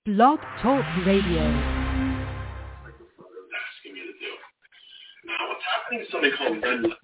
Blog Talk Radio. Asking me to do. Now, what's happening is something called red light.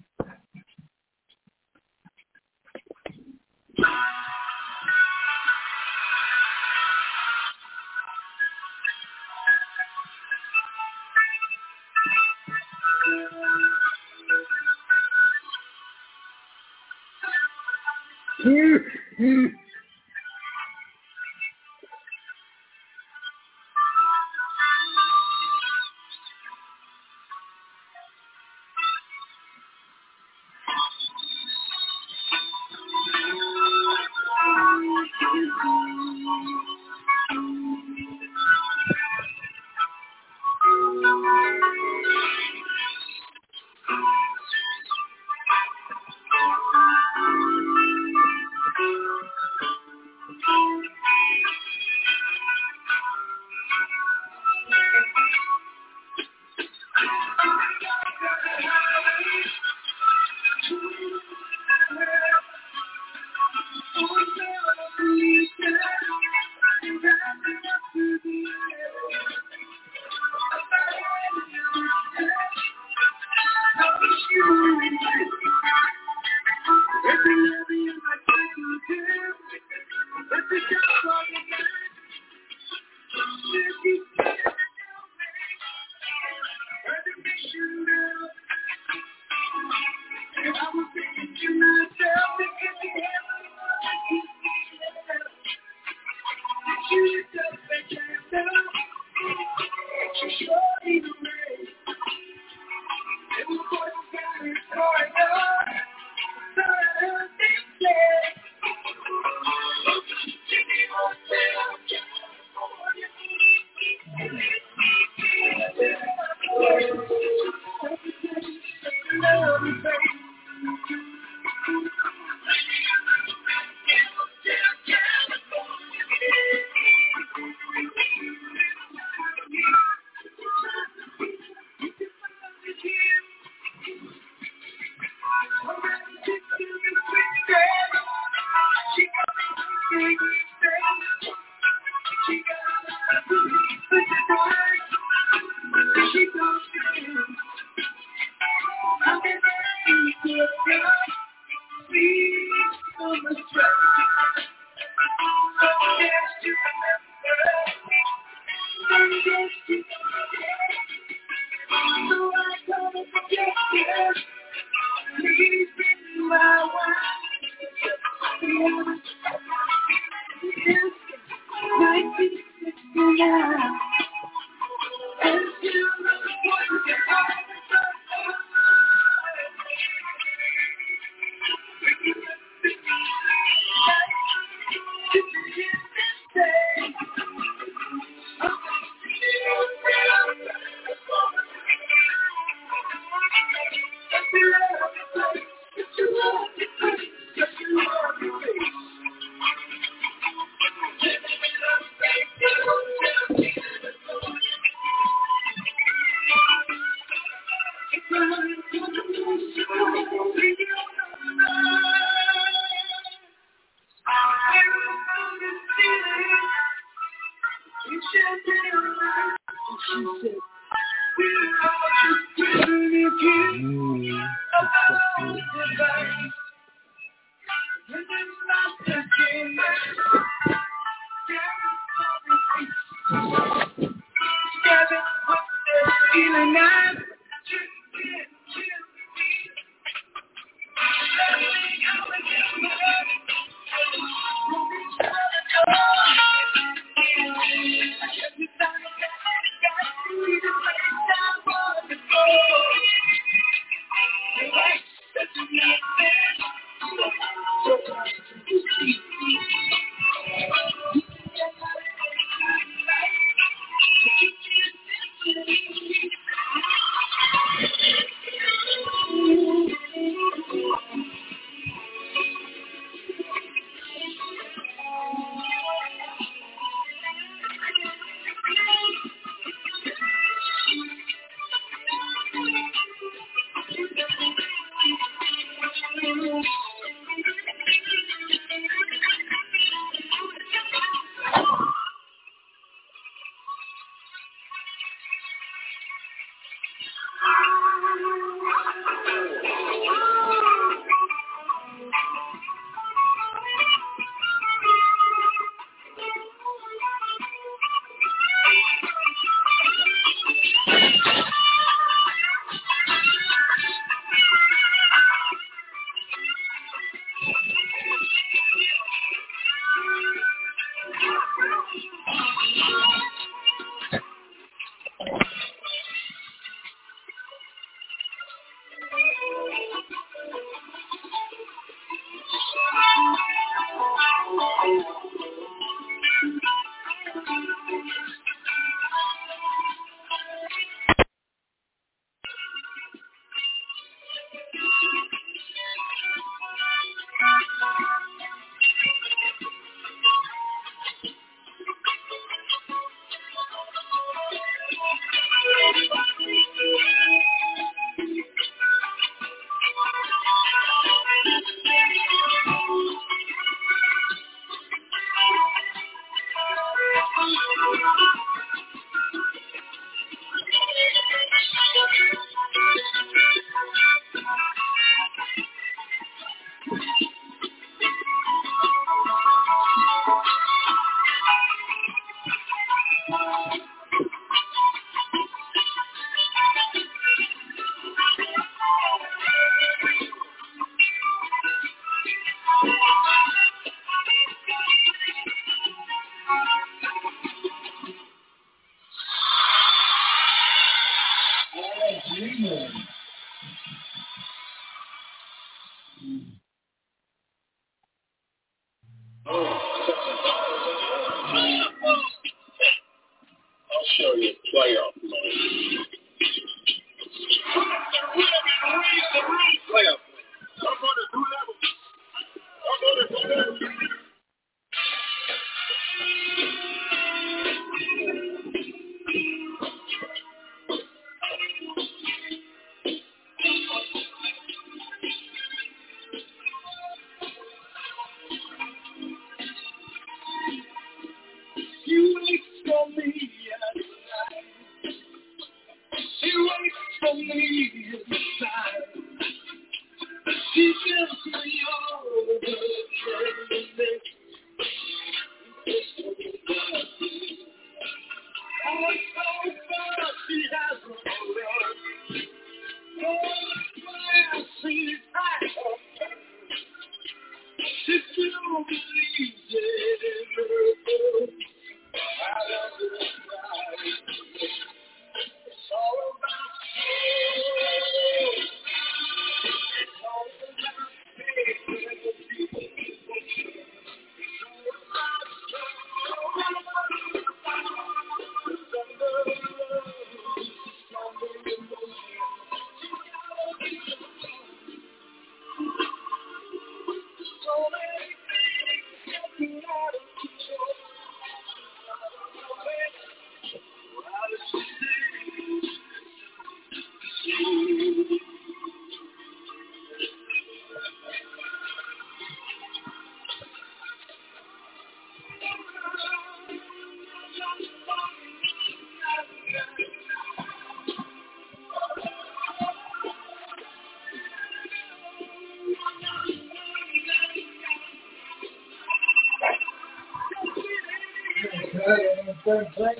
Third place.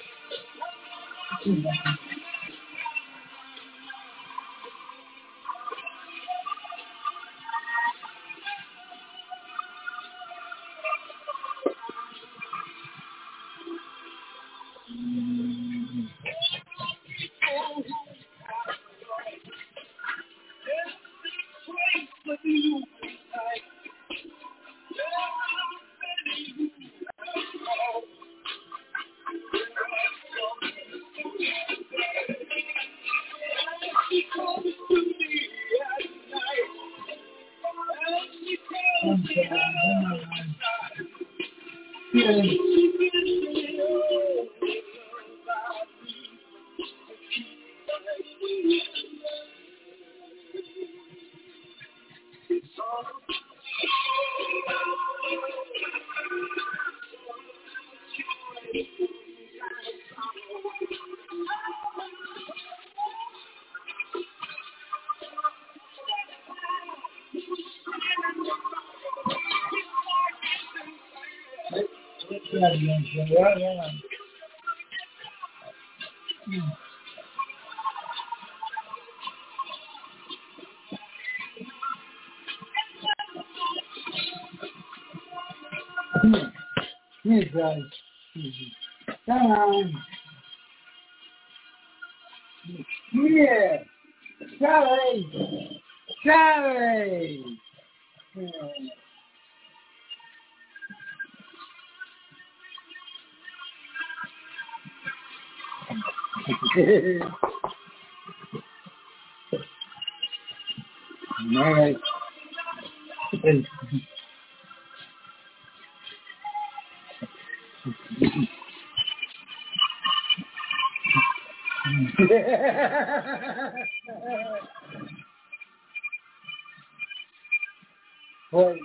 Here, guys. Come on. Here. Charlie. Charlie. All right. Boy.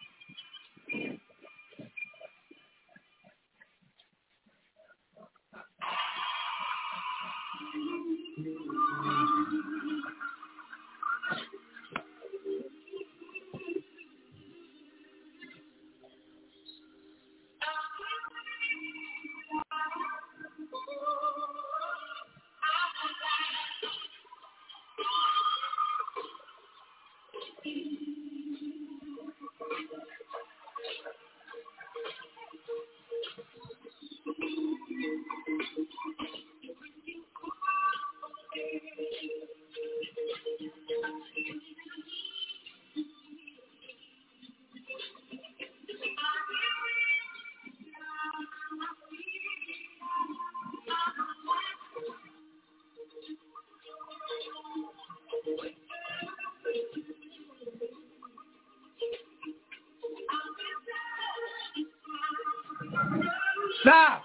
Stop!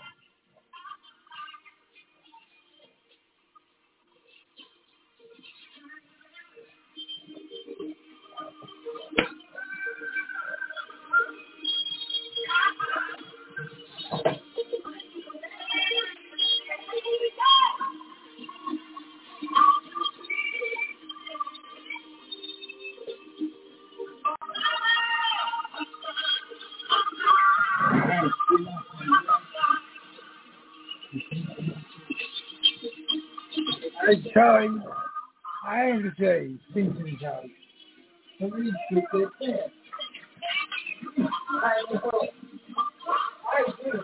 I'm sorry. I am to say, thinking about it. Somebody took it there. I know. I do.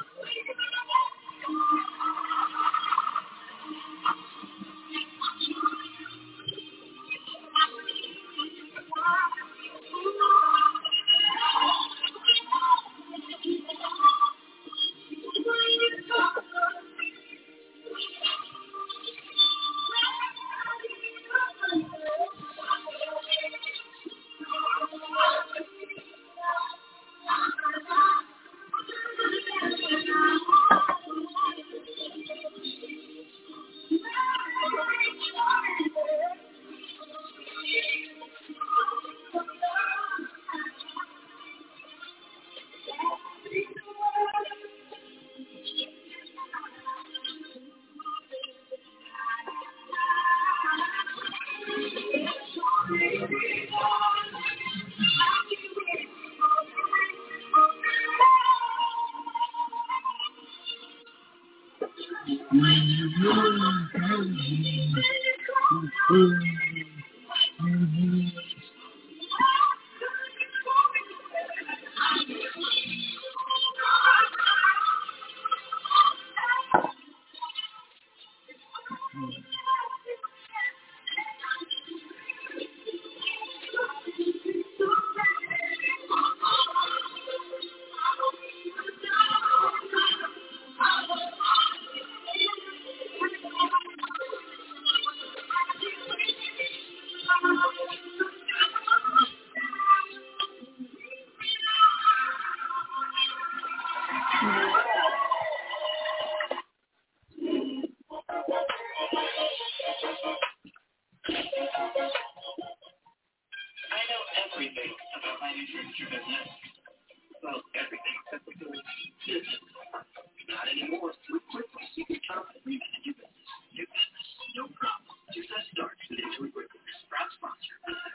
everything about my new furniture business. Well, everything except for doing business. Not anymore. With QuickBooks, you can confidently manage your business. New business, no problem. Success starts with Intuit QuickBooks. Proud sponsor.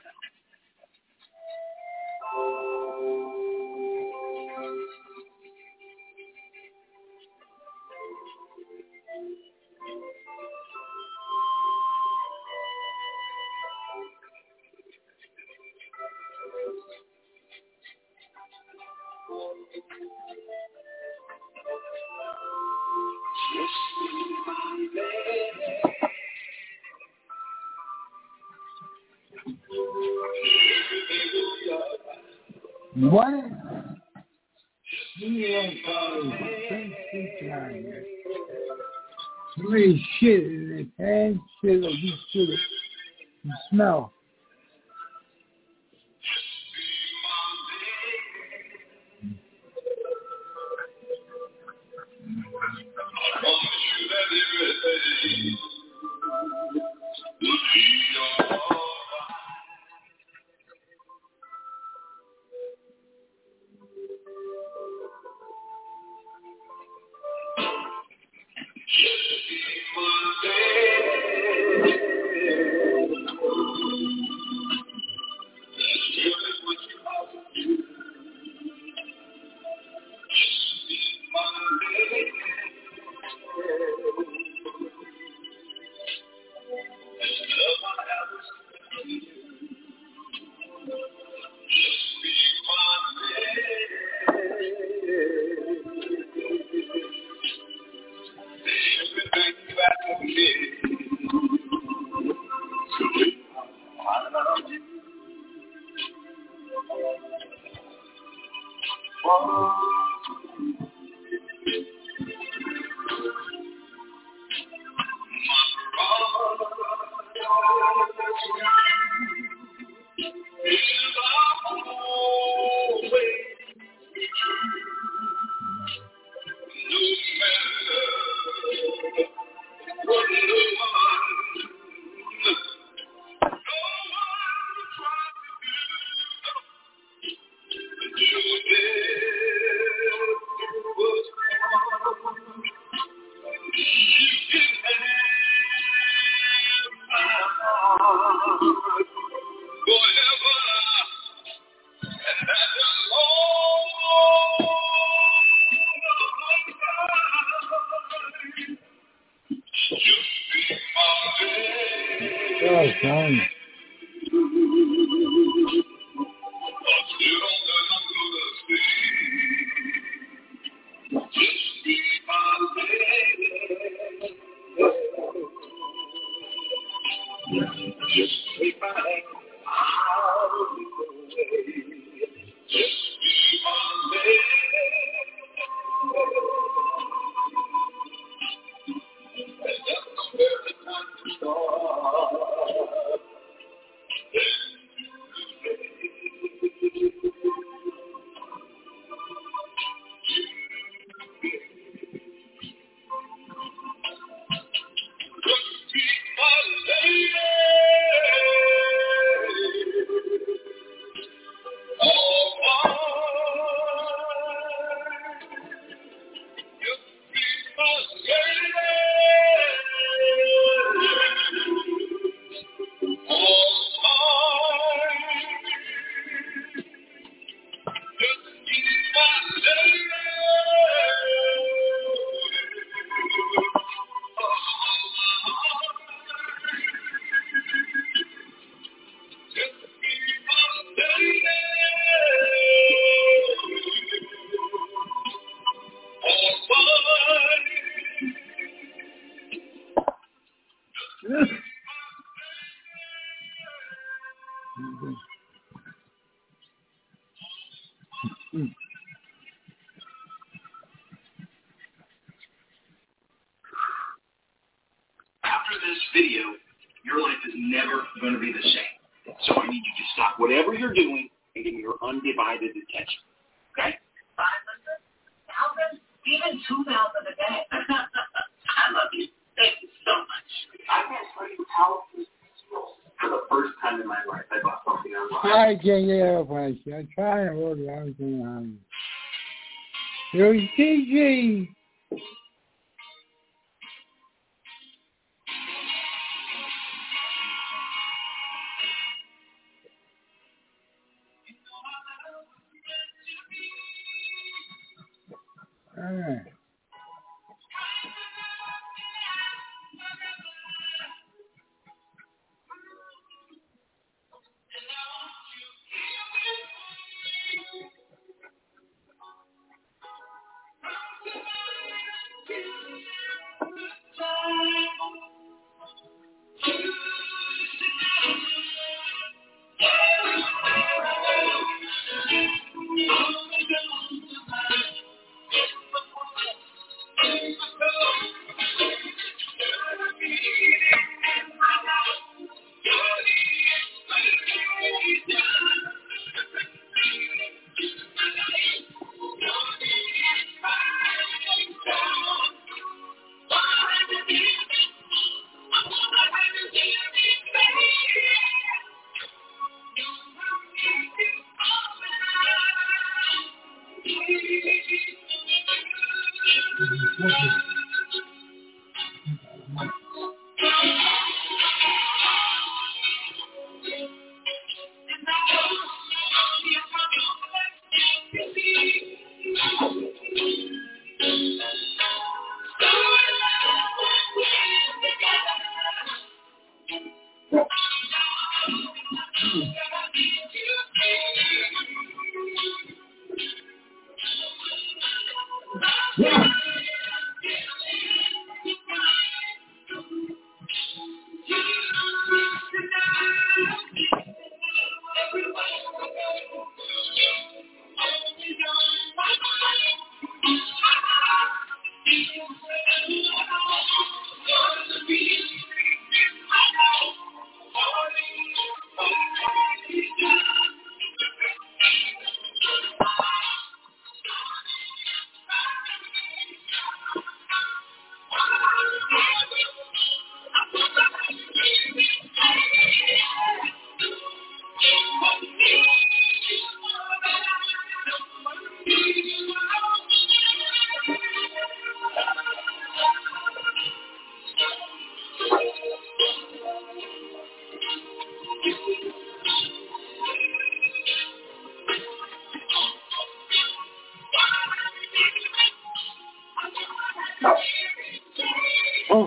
What? Somebody shit in their pants, shit or just shit it. You smell. Oh, son. After this video, your life is never going to be the same. So I need you to stop whatever you're doing and give me your undivided attention. Okay? 500,000, even 2,000 a day. I love you. Thank you so much. I can't tell you how for the first time in my life I bought something online. I can't get up like that. I'm trying to order everything on. Yo, TG. All right. Oh.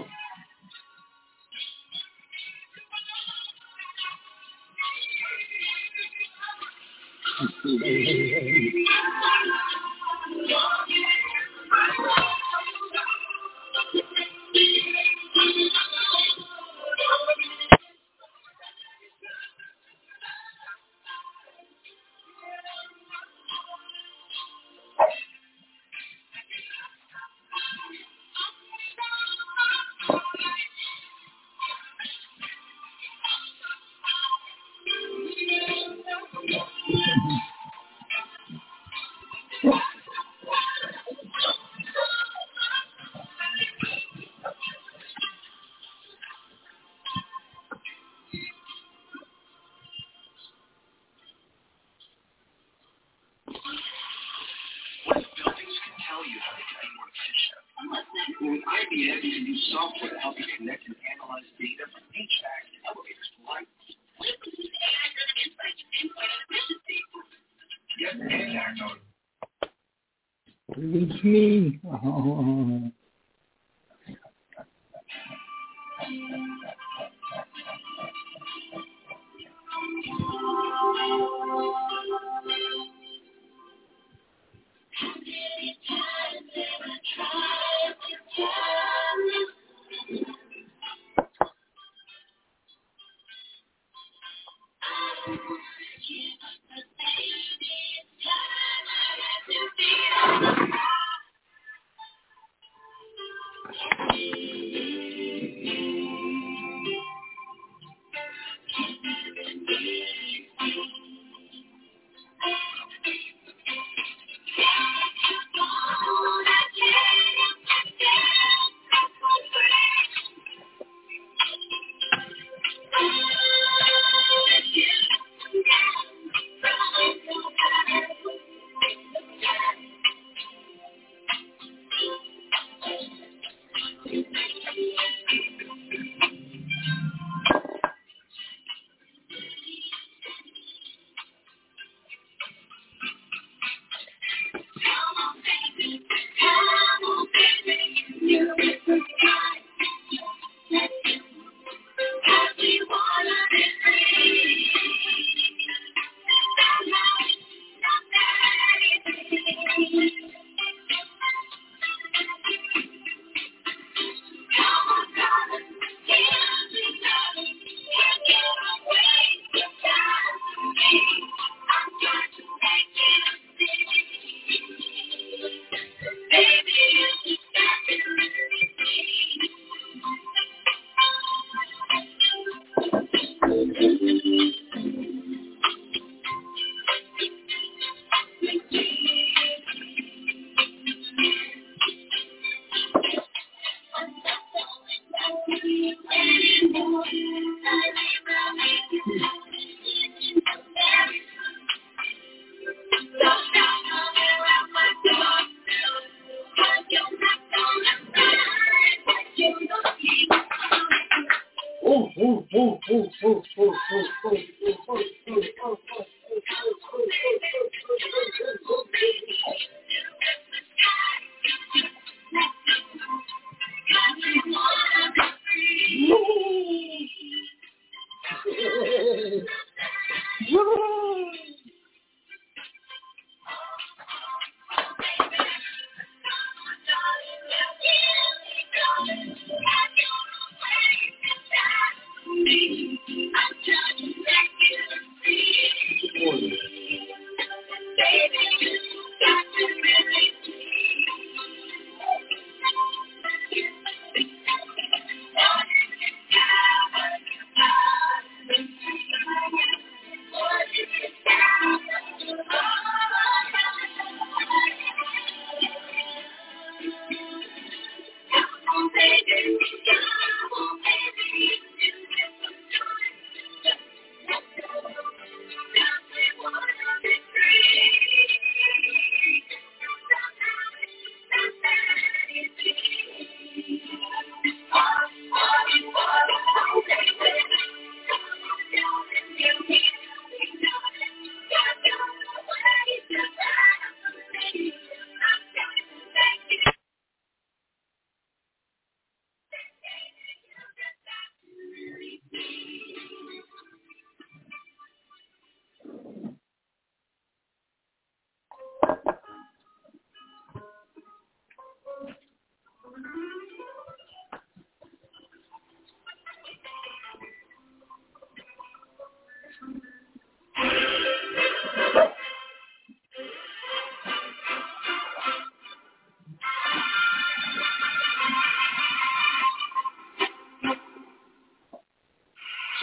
With IBM, you can use software to help you connect and analyze data from HVAC and elevators to lights. Yes, It's me. Oh. Baby.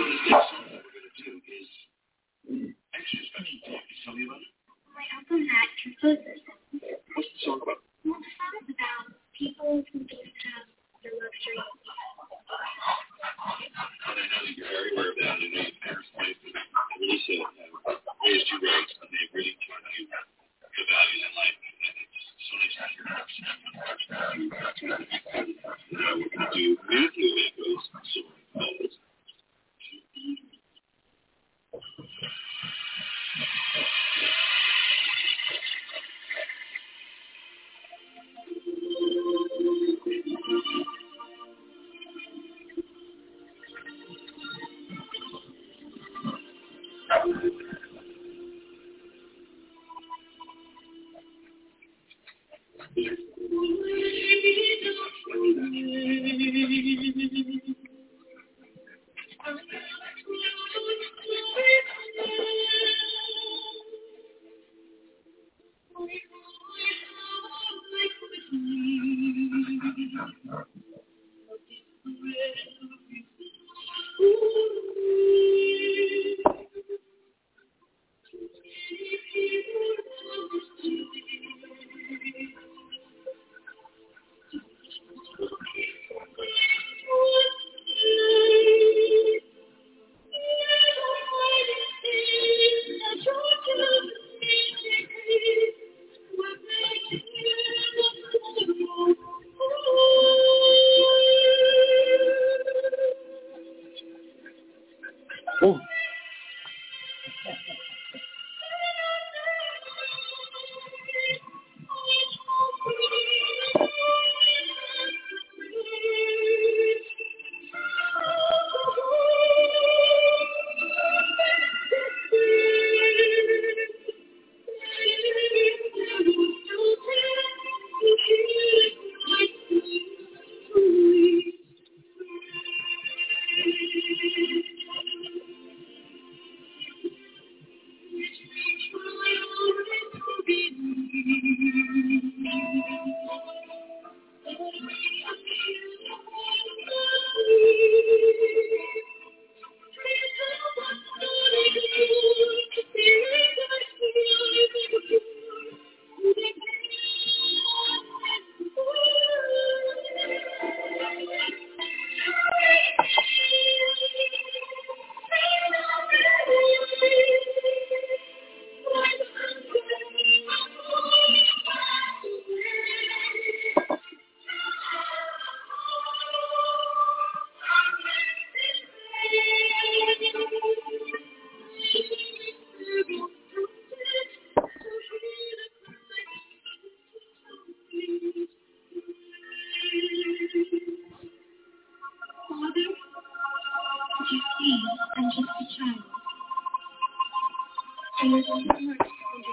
this next song that we're going to do is actually special to you. Can you tell me about it? My Uncle Matt composed this song. What's the song about? Well, the song is about people who don't have the luxury of And I know that you're very aware of that. I know your parents, wife, and Lisa have raised you right, and they've really taught you the values in life. And it's so nice to hear that. Now we're going to do Matthew Echoes song called Oh. I'm just a child. And there's so much to understand.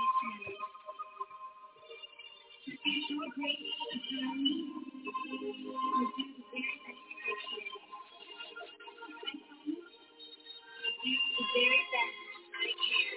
To be so grateful to tell me, I'll do the very best I can. I'll do the very best I can.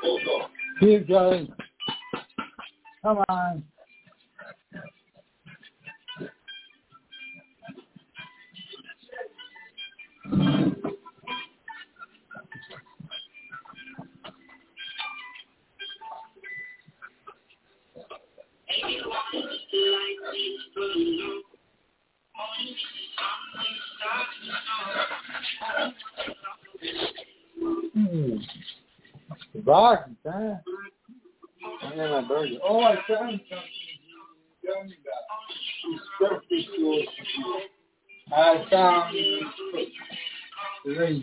Keep going. Come on. Box, huh? And then my burger. Oh, I found something. Tell me about it. It's I found right here.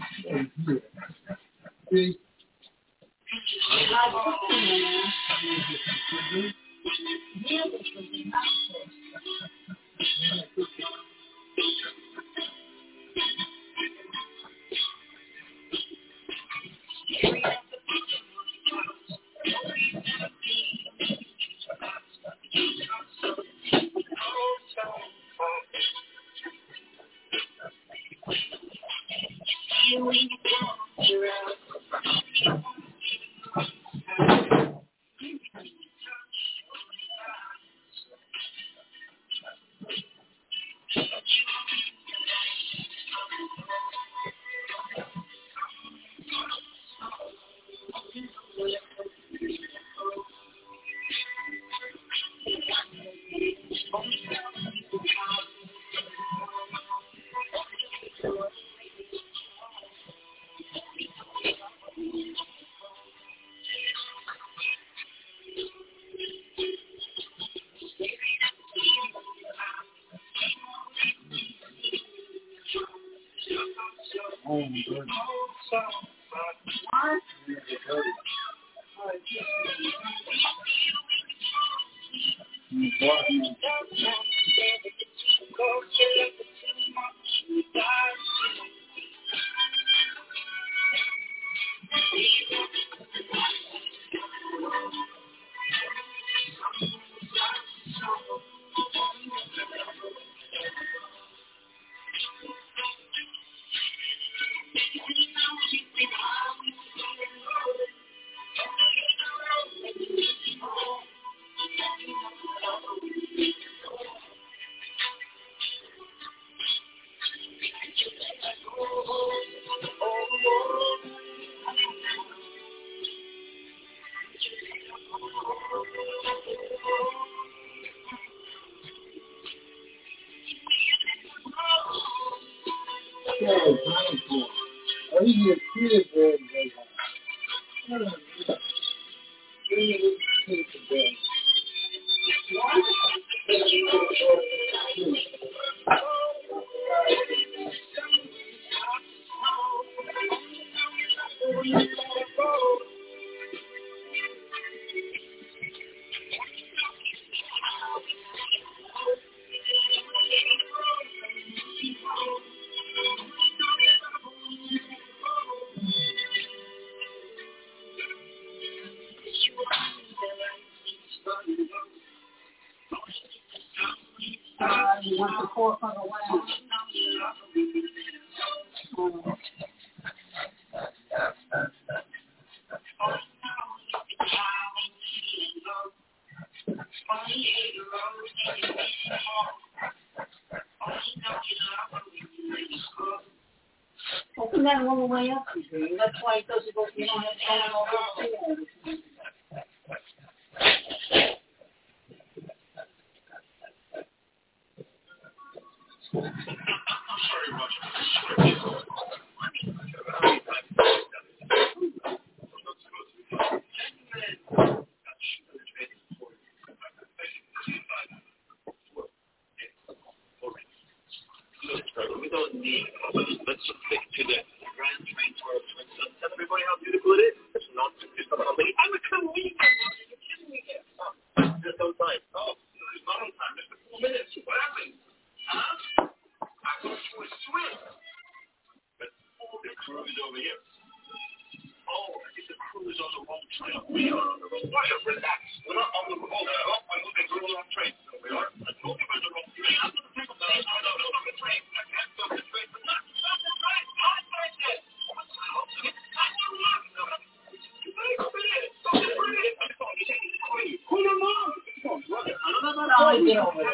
See? Open that all the way up, that's why it doesn't go, you don't have to add all that. We don't need, let's just stick to the Grand Train Tour of Twin Suns. Tell everybody how beautiful it is. It's not just a company. I'm a comedian. You're kidding me here. Just on time. Oh, it's not on time. Just a few minutes. What happened? Huh? I thought you were swim. But the crew is over here. Oh, I think the crew is on the wrong train. We are on the wrong train. Relax. We're not on the wrong train. I'm looking for the wrong train. We are. I told you we're the wrong train. I'm going to take a plane. No, stop the train. I can't stop the train. But not stop the train. Not like this. What's the hell? It's not your work. You better go in. might get over it.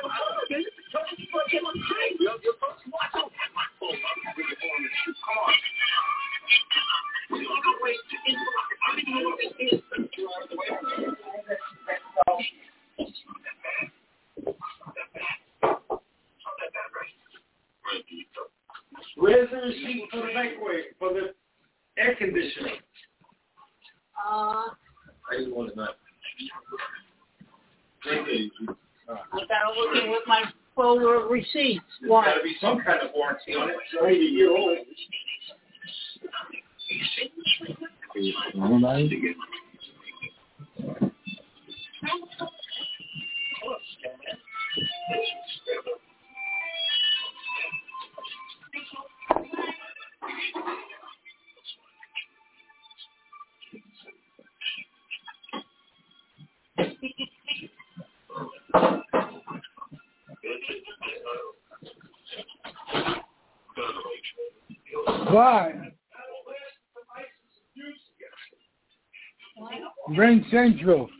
Where's the receipt for the microwave, for the air conditioner? I just want to know. I gotta look in with my folder of receipts. Why? There's gotta be some kind of warranty on it. It's already a year old. Why? Grand Central.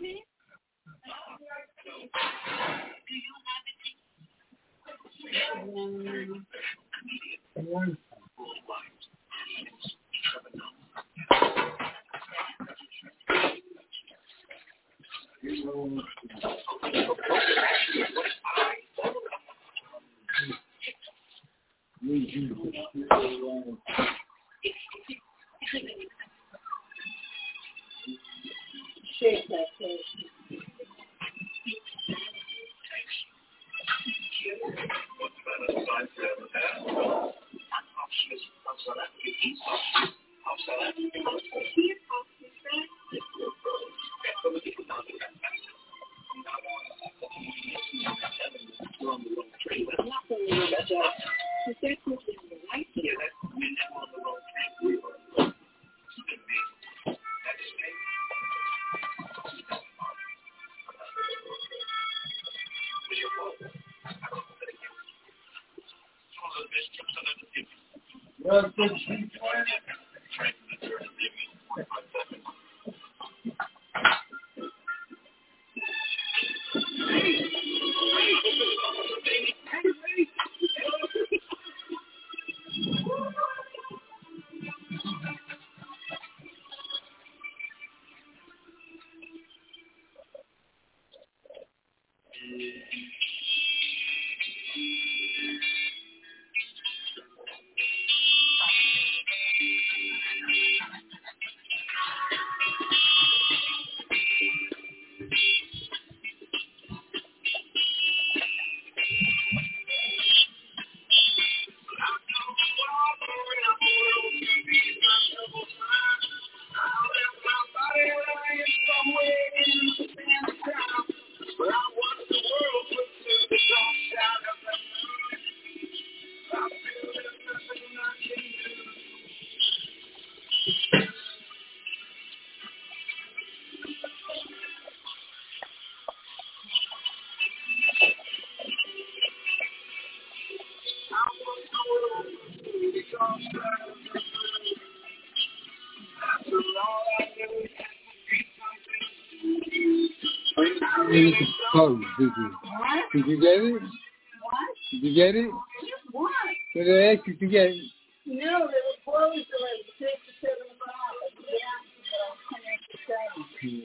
Shake that cake. Oh, did you get it? What? Did you get it? What? Did they ask you to get it? No, they were closed at like 6 to 7 o'clock. Yeah,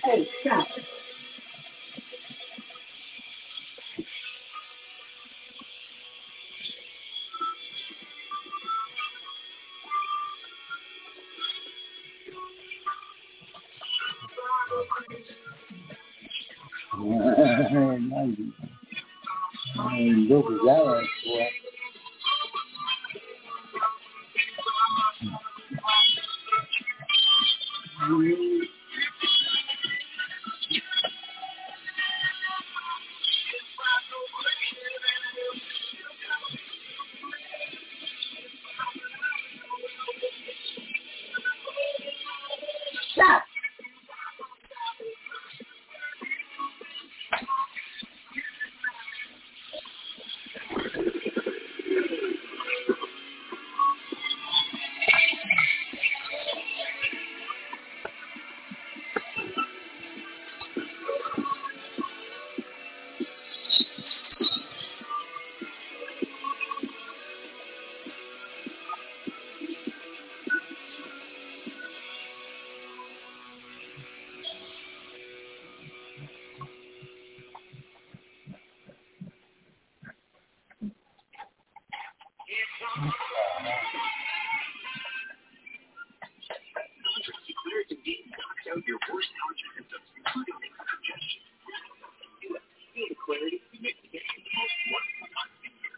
Hey, stop. Look at that, boy. Stop. Your worst allergy symptoms, including congestion. Clarity, you make the game one time.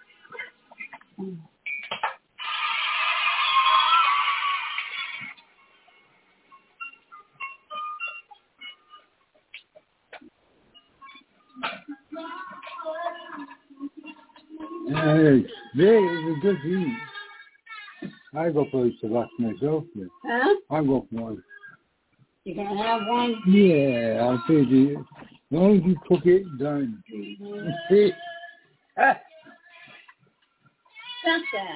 Hey, there is a good eat. I go for a Tabasco myself. Huh? I go for one. You can have one? Yeah, I'll tell you. As long as you cook it, done. Mm-hmm. Stop that.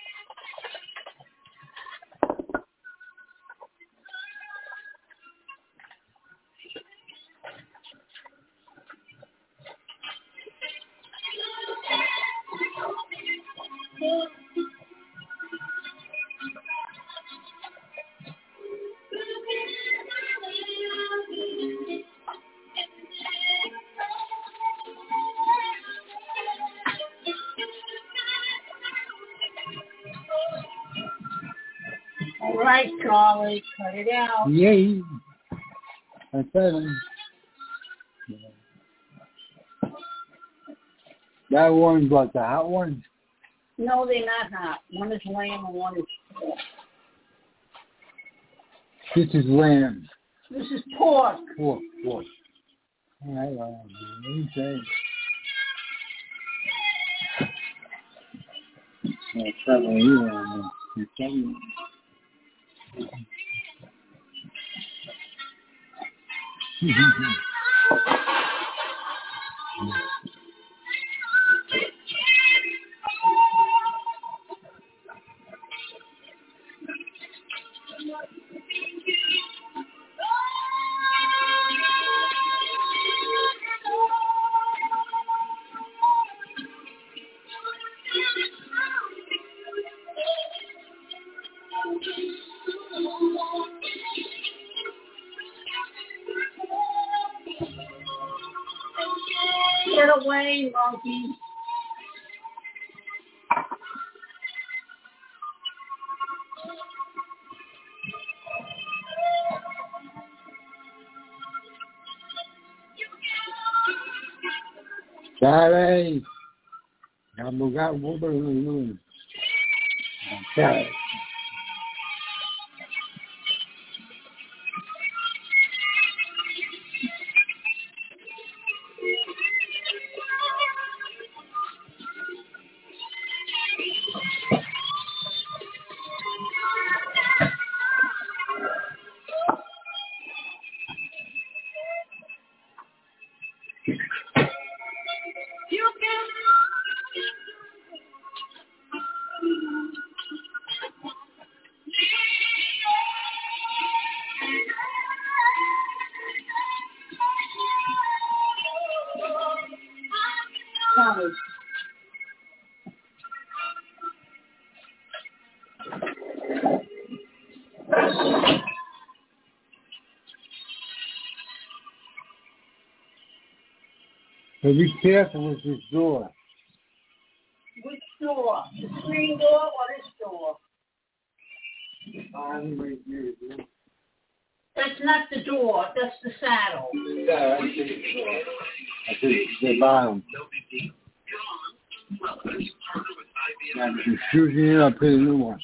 All right, Charlie, cut it out. Yay. I said him. That one's like the hot one? No, they're not hot. One is lamb and one is pork. This is lamb. This is pork. Pork. All right, what do you say? I'll travel you on this. Get away, monkey. Charlie, kamu gak mau berlulu. Charlie. Charlie. So be careful with this door. Which door? The screen door or this door? Right here, dude. That's not the door. That's the saddle. Yeah, I see the bottom. Yeah, you're shooting it up in a new one.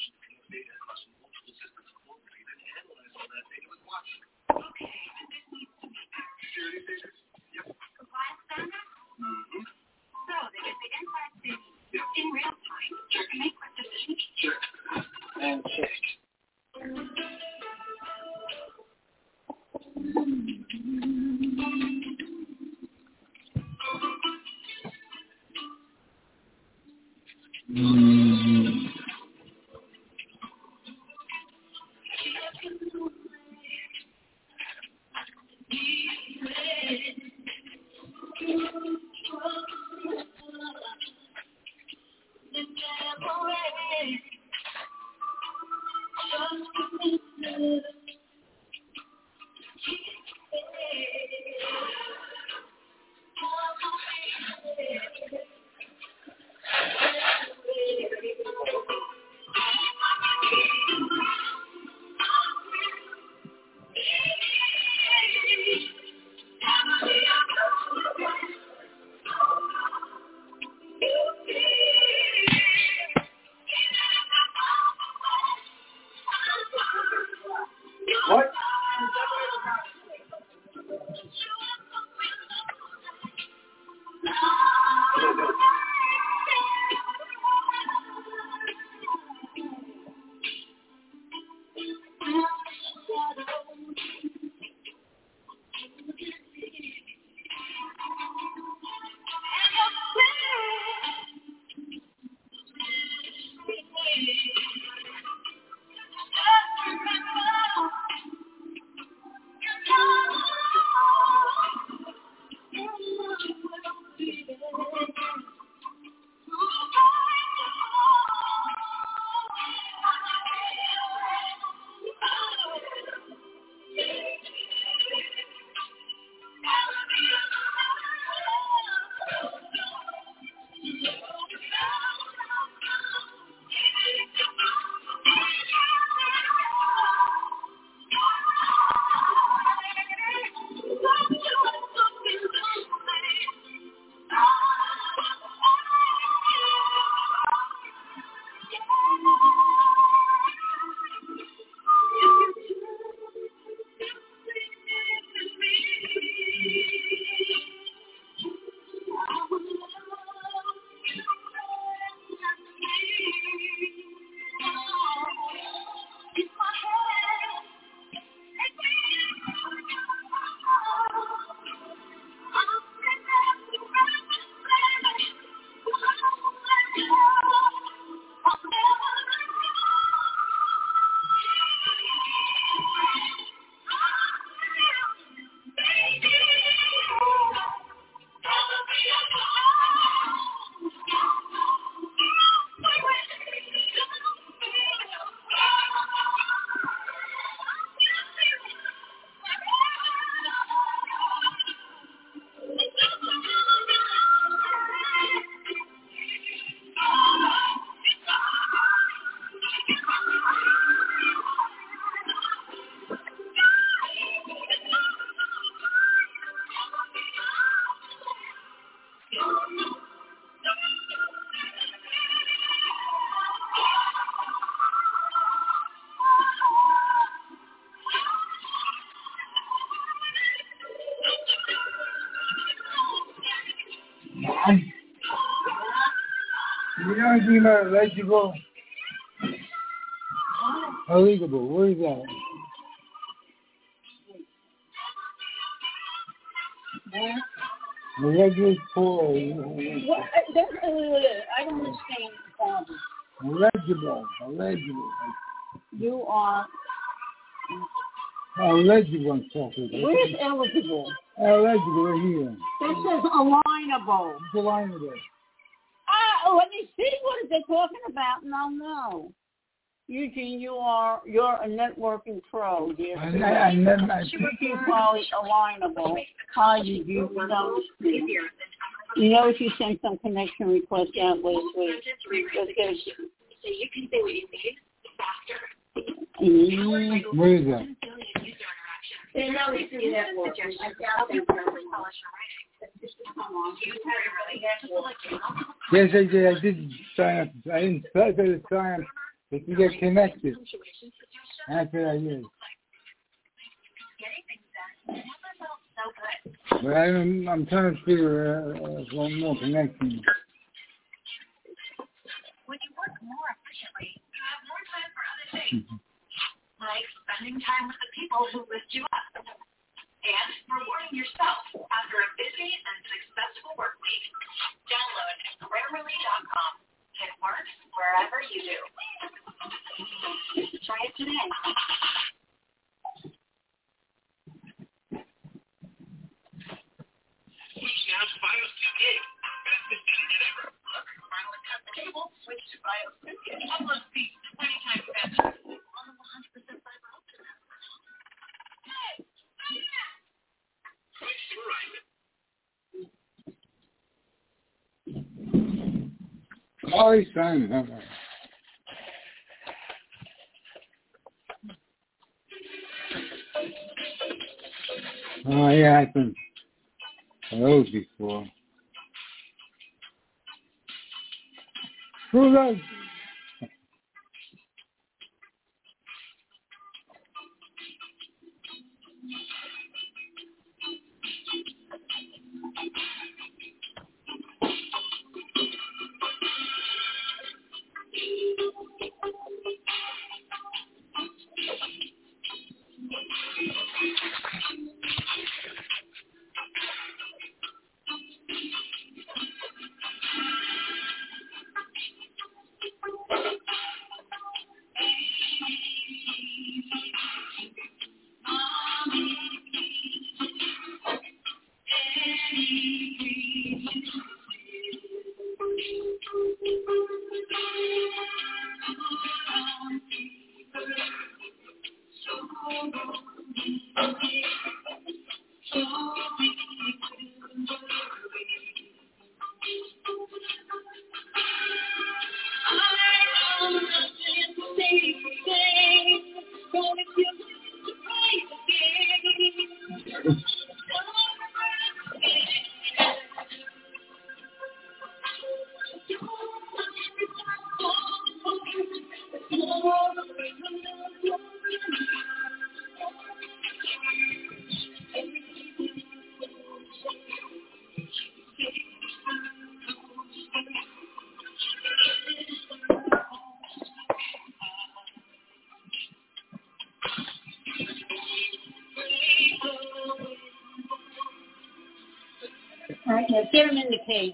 In real time, check and make quick decisions. Check. And check. What? You know anything about illegible? Illegible, what is that? Illegible for... What? I don't understand the problem. Illegible. You are... Illegible, I'm talking about. Where's eligible? Illegible, right here. This says alignable. It's alignable. Let me see what they're talking about, and I'll know. Eugene, you're a networking pro, dear. Networking pro is alignable. Hi, Eugene. You know if you sent some connection request out last week. So you can say what you need faster. What is that? They know we see that work. Yes, I did. I did sign up. I didn't start to sign up. If you get connected. That's what I did. But I'm trying to figure out one more connection. When you work more efficiently, you have more time for other things, like spending time with the people who lift you up, and rewarding yourself after a busy and successful work week. Download Grammarly.com. It works wherever you do. Try it today. Switch now to BIOS 2Gig. Best internet ever. Look, finally cut the cable. Switch to BIOS 2Gig. Upload speed 20 times faster. On the 100% fiber optic. Switch to Verizon. Oh, he's signed it. Okay. Oh, yeah, I've been those before. Who knows? All right, now get him in the cage.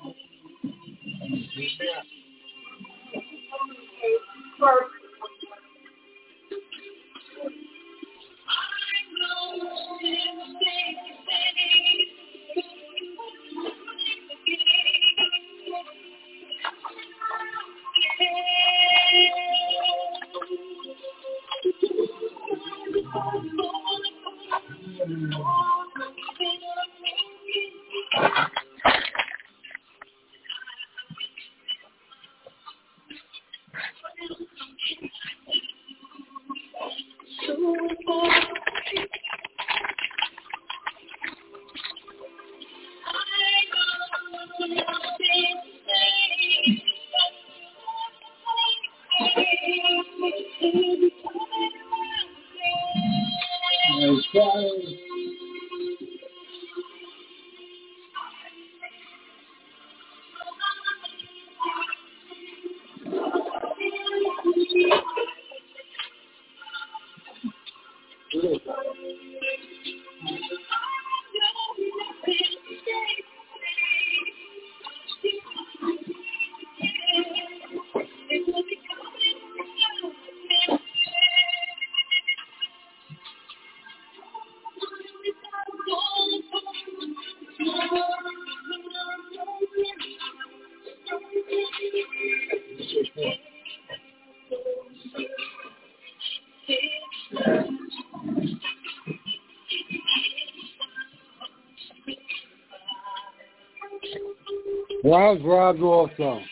Well, I was robbed also.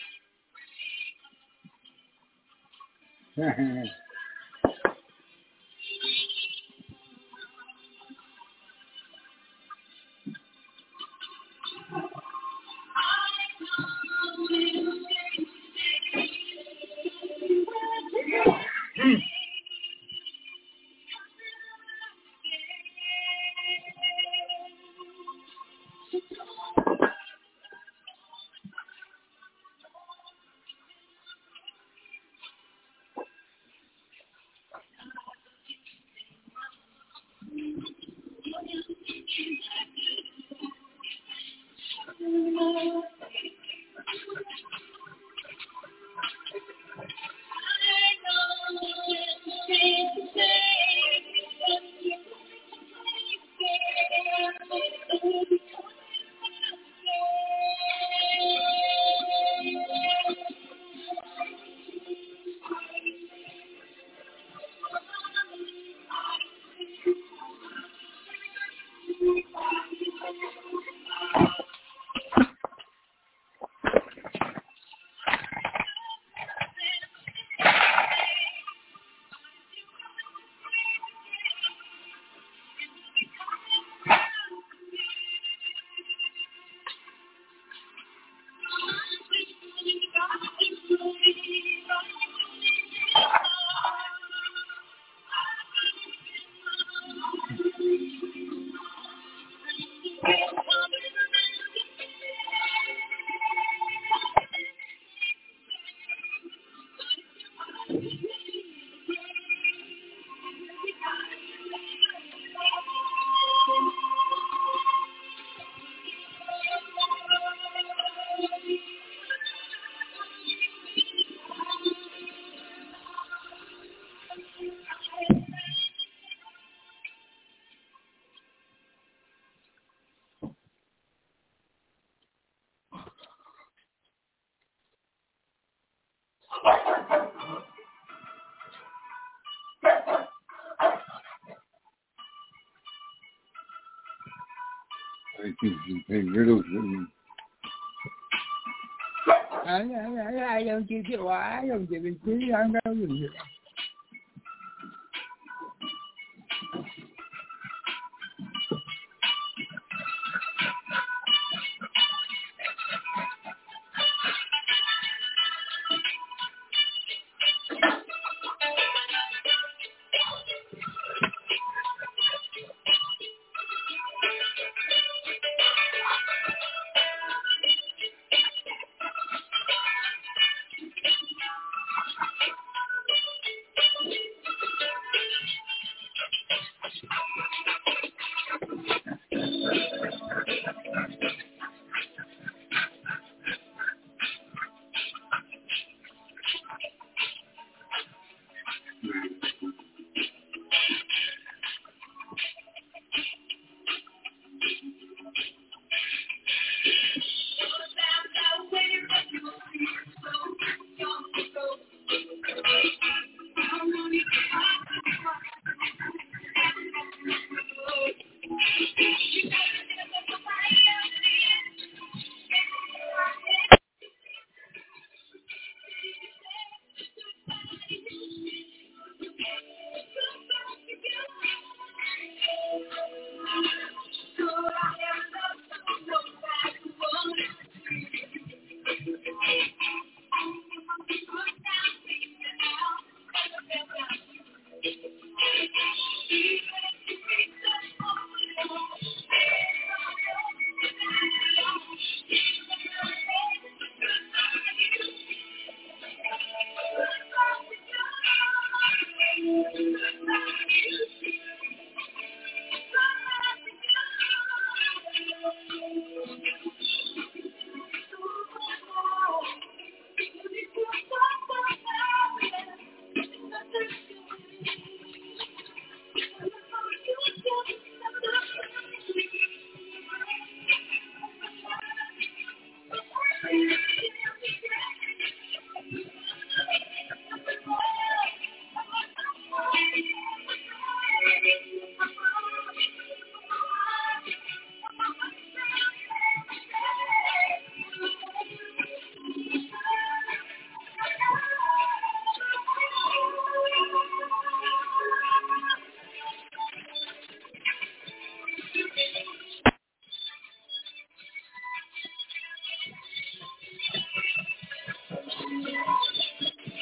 I don't give it. I don't give it to you. I'm going to you.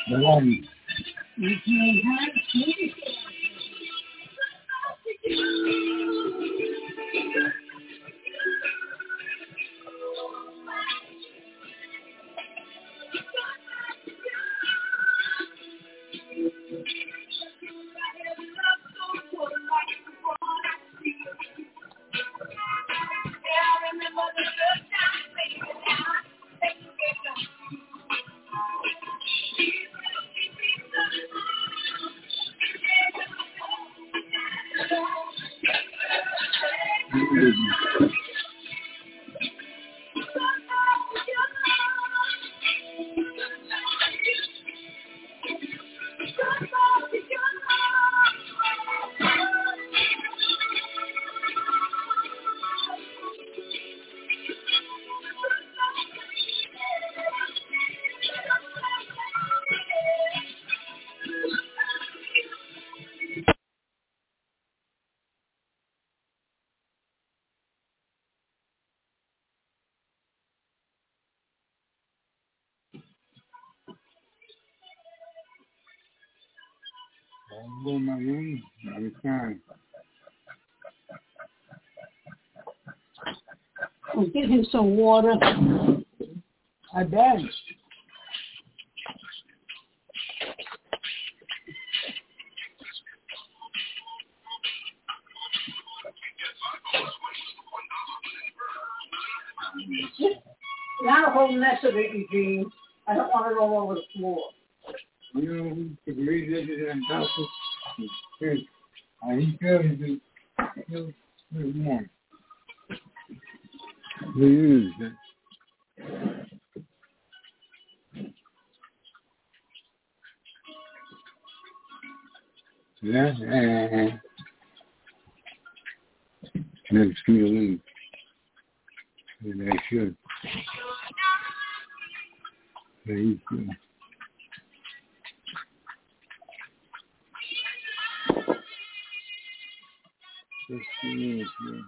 The one. I'll go in my room. I'll be fine. Well, get him some water. I bet. Not a whole mess of it, Eugene. I don't want it all over the floor. You know who could read it and pass it? He feels it more. He used it. Yeah. Next feeling. And I should. There you go. Just minutes, yeah.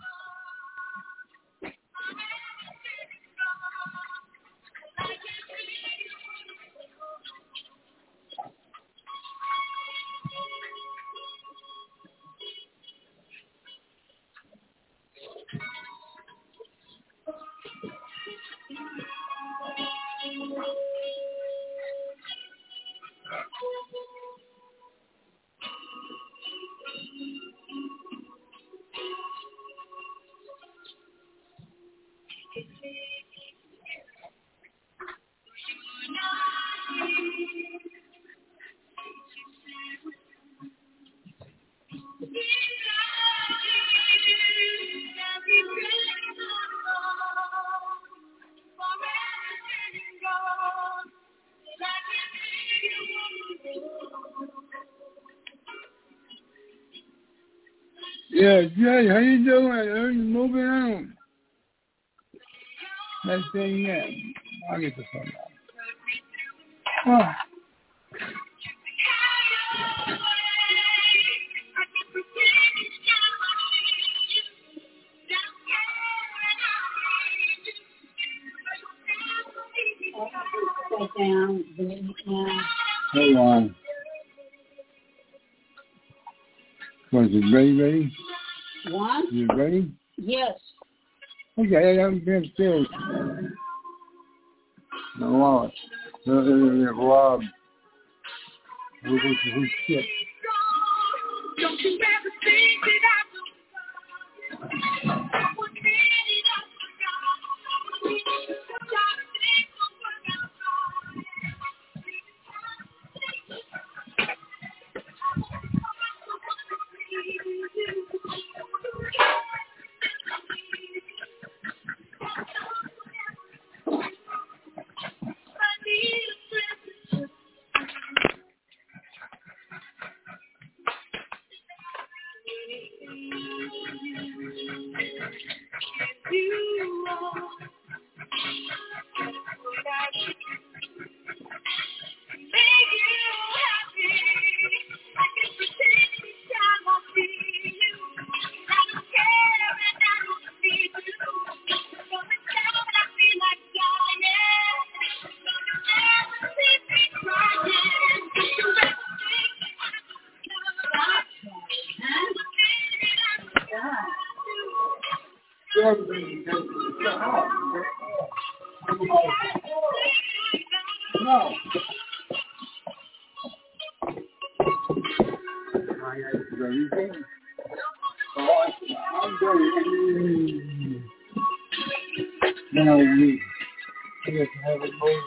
Yeah, Jay, how you doing? Are you moving on? Nice thing, yeah. I'll get the phone out. Oh. Hold on. Was it ready? What? You ready? Yes. Okay, I'm going to Rob. Rob. Who's shit? Don't you ever think that No. Very good. Oh, I'm very. Now we just have a moment.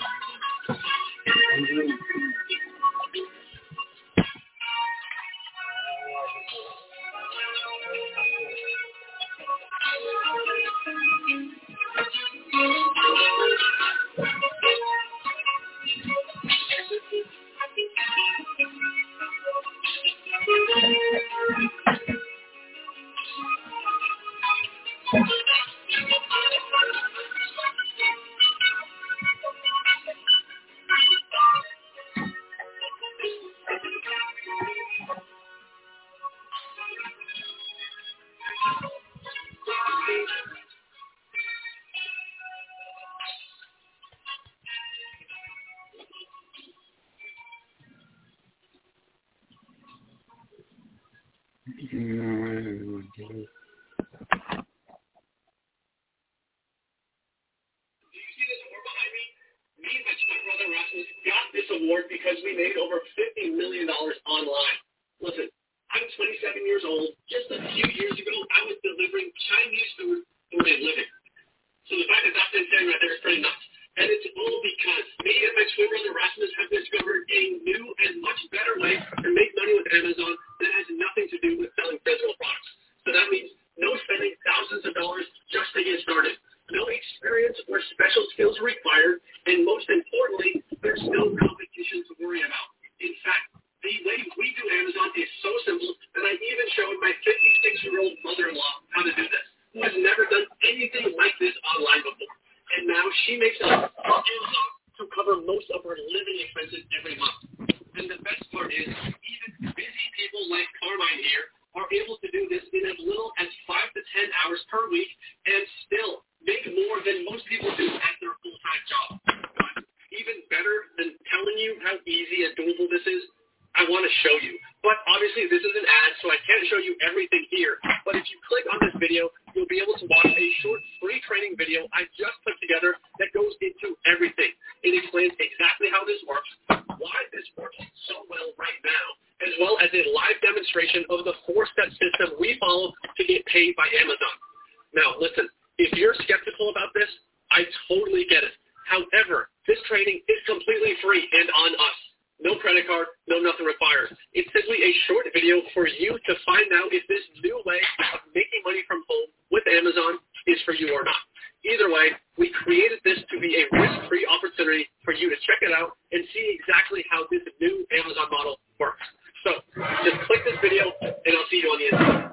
Award because we made over $50 million online. Listen, I'm 27 years old. Just a few years ago, I was delivering Chinese food for a living. So the fact that that's insane right there is pretty nuts. And it's all because me and my twin brother Rasmus have discovered a new and much better way to make money with Amazon that has nothing to do with selling physical products. So that means no spending thousands of dollars just to get started. No experience or special skills required, and most importantly, there's no competition to worry about. In fact, the way we do Amazon is so simple that I even showed my 56-year-old mother-in-law how to do this, who has never done anything like this online before. And now she makes enough on Amazon to cover most of her living expenses every month. And the best part is, even busy people like Carmine here are able to do this in as little as 5 to 10 hours per week and still make more than most people do at their full-time job. But even better than telling you how easy and doable this is, I want to show you. But obviously this is an ad, so I can't show you everything here. But if you click on this video, you'll be able to watch a short free training video I just put together that goes into everything. It explains exactly how this works, why this works so well right now, as well as a live demonstration of the 4-step system we follow to get paid by Amazon. Now, listen, if you're skeptical about this, I totally get it. However, this training is completely free and on us. No credit card, no nothing required. It's simply a short video for you to find out if this new way of making money from home with Amazon is for you or not. Either way, we created this to be a risk-free opportunity for you to check it out and see exactly how this new Amazon model works. So just click this video, and I'll see you on the inside.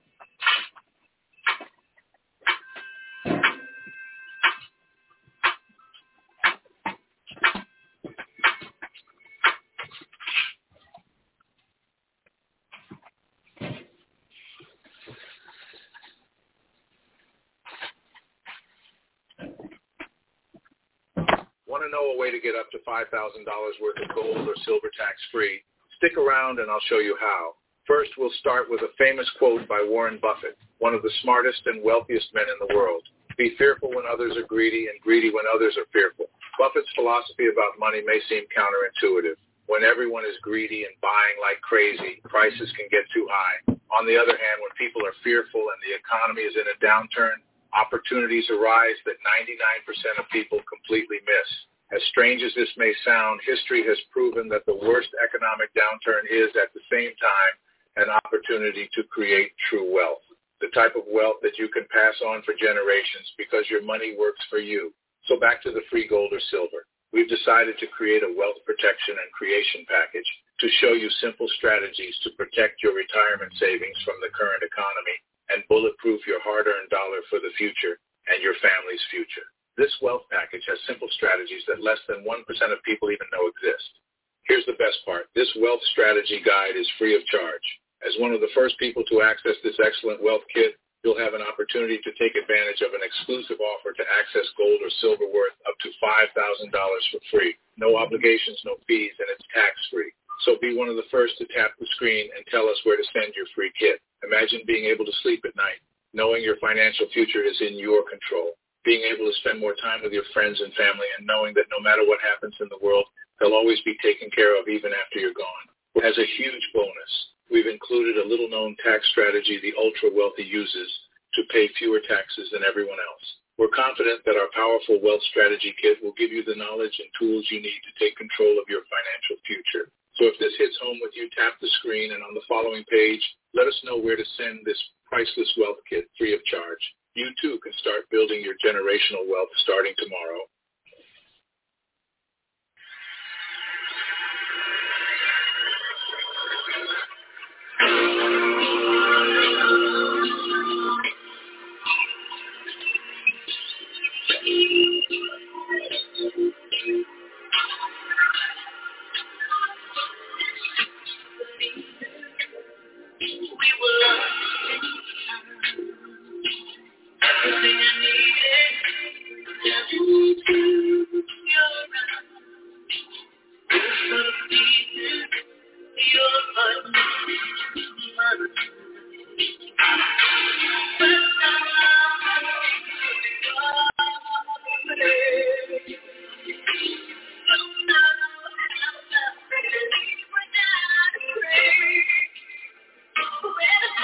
Want to know a way to get up to $5,000 worth of gold or silver tax-free? Stick around and I'll show you how. First, we'll start with a famous quote by Warren Buffett, one of the smartest and wealthiest men in the world. Be fearful when others are greedy and greedy when others are fearful. Buffett's philosophy about money may seem counterintuitive. When everyone is greedy and buying like crazy, prices can get too high. On the other hand, when people are fearful and the economy is in a downturn, opportunities arise that 99% of people completely miss. As strange as this may sound, history has proven that the worst economic downturn is, at the same time, an opportunity to create true wealth, the type of wealth that you can pass on for generations because your money works for you. So back to the free gold or silver. We've decided to create a wealth protection and creation package to show you simple strategies to protect your retirement savings from the current economy and bulletproof your hard-earned dollar for the future and your family's future. This wealth package has simple strategies that less than 1% of people even know exist. Here's the best part. This wealth strategy guide is free of charge. As one of the first people to access this excellent wealth kit, you'll have an opportunity to take advantage of an exclusive offer to access gold or silver worth up to $5,000 for free. No obligations, no fees, and it's tax-free. So be one of the first to tap the screen and tell us where to send your free kit. Imagine being able to sleep at night Knowing your financial future is in your control. Being able to spend more time with your friends and family and knowing that no matter what happens in the world, they'll always be taken care of even after you're gone. As a huge bonus, we've included a little-known tax strategy the ultra-wealthy uses to pay fewer taxes than everyone else. We're confident that our powerful wealth strategy kit will give you the knowledge and tools you need to take control of your financial future. So if this hits home with you, tap the screen, and on the following page, let us know where to send this priceless wealth kit free of charge. You too can start building your generational wealth starting tomorrow. Well,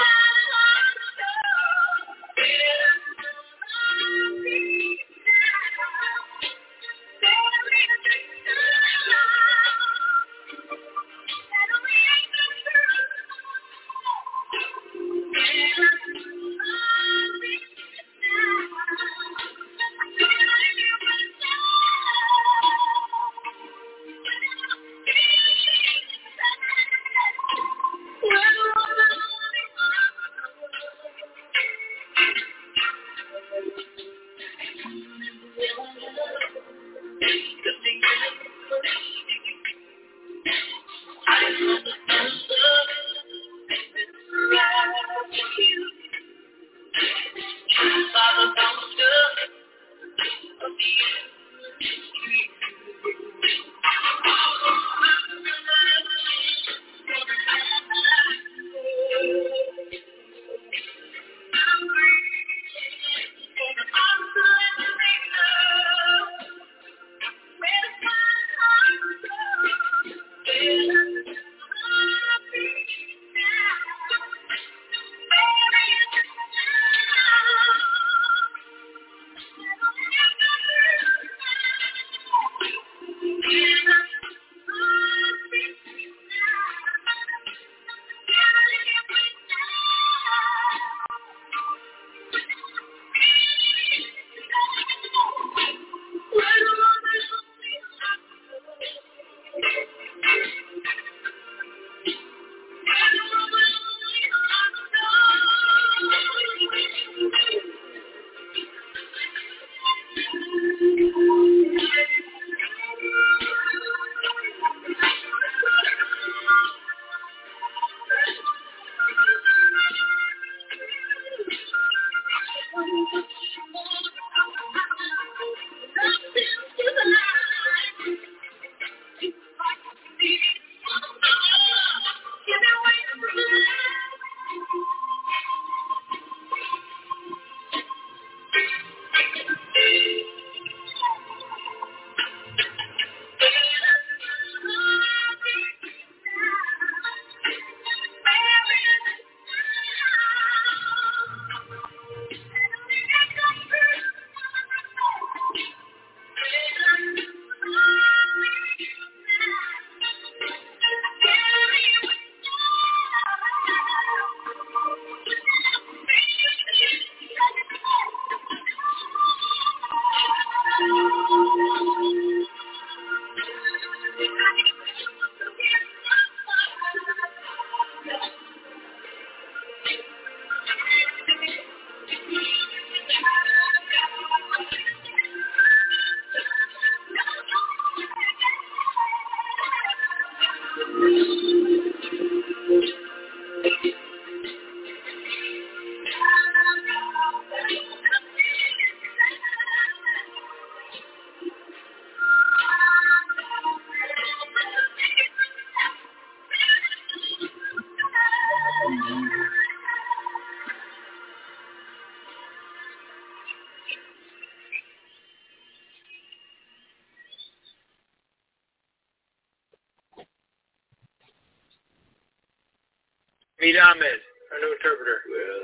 Meet Ahmed, our new interpreter.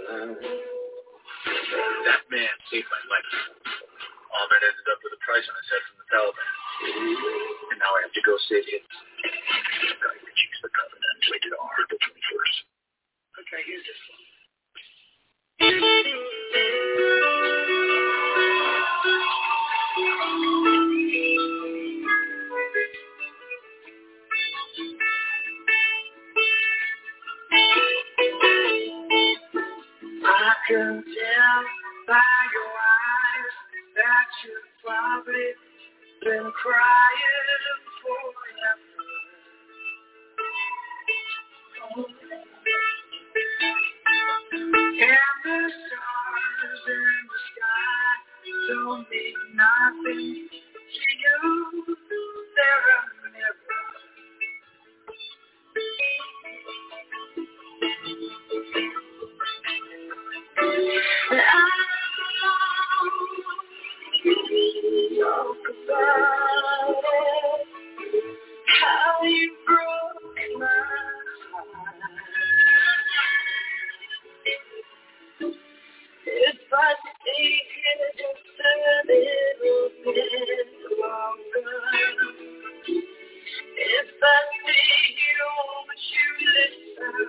That man saved my life. Ahmed ended up with a price on his head from the Taliban. And now I have to go save him. Guy reaches the covenant. Rated R, April 21st. Okay, here's this one. I can tell by your eyes that you've probably been crying forever. And the stars in the sky don't mean nothing to you. They're a mirror. Talk about it, how you broke my heart. If I stay here just a little bit longer, if I stay here, won't you listen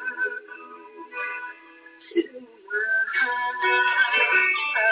to my heart?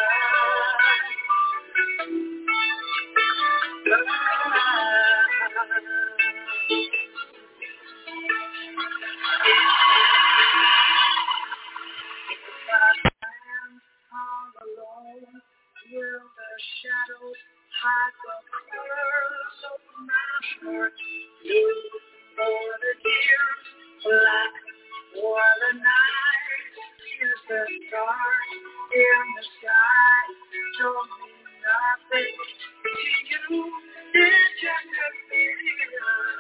Will the shadows hide the curls of my heart? Blue for the years, black for the night. Here's the stars in the sky. Don't mean nothing to you. It's just a feeling.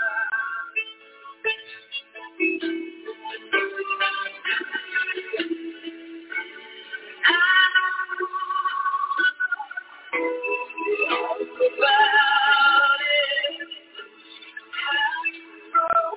About it, how you broke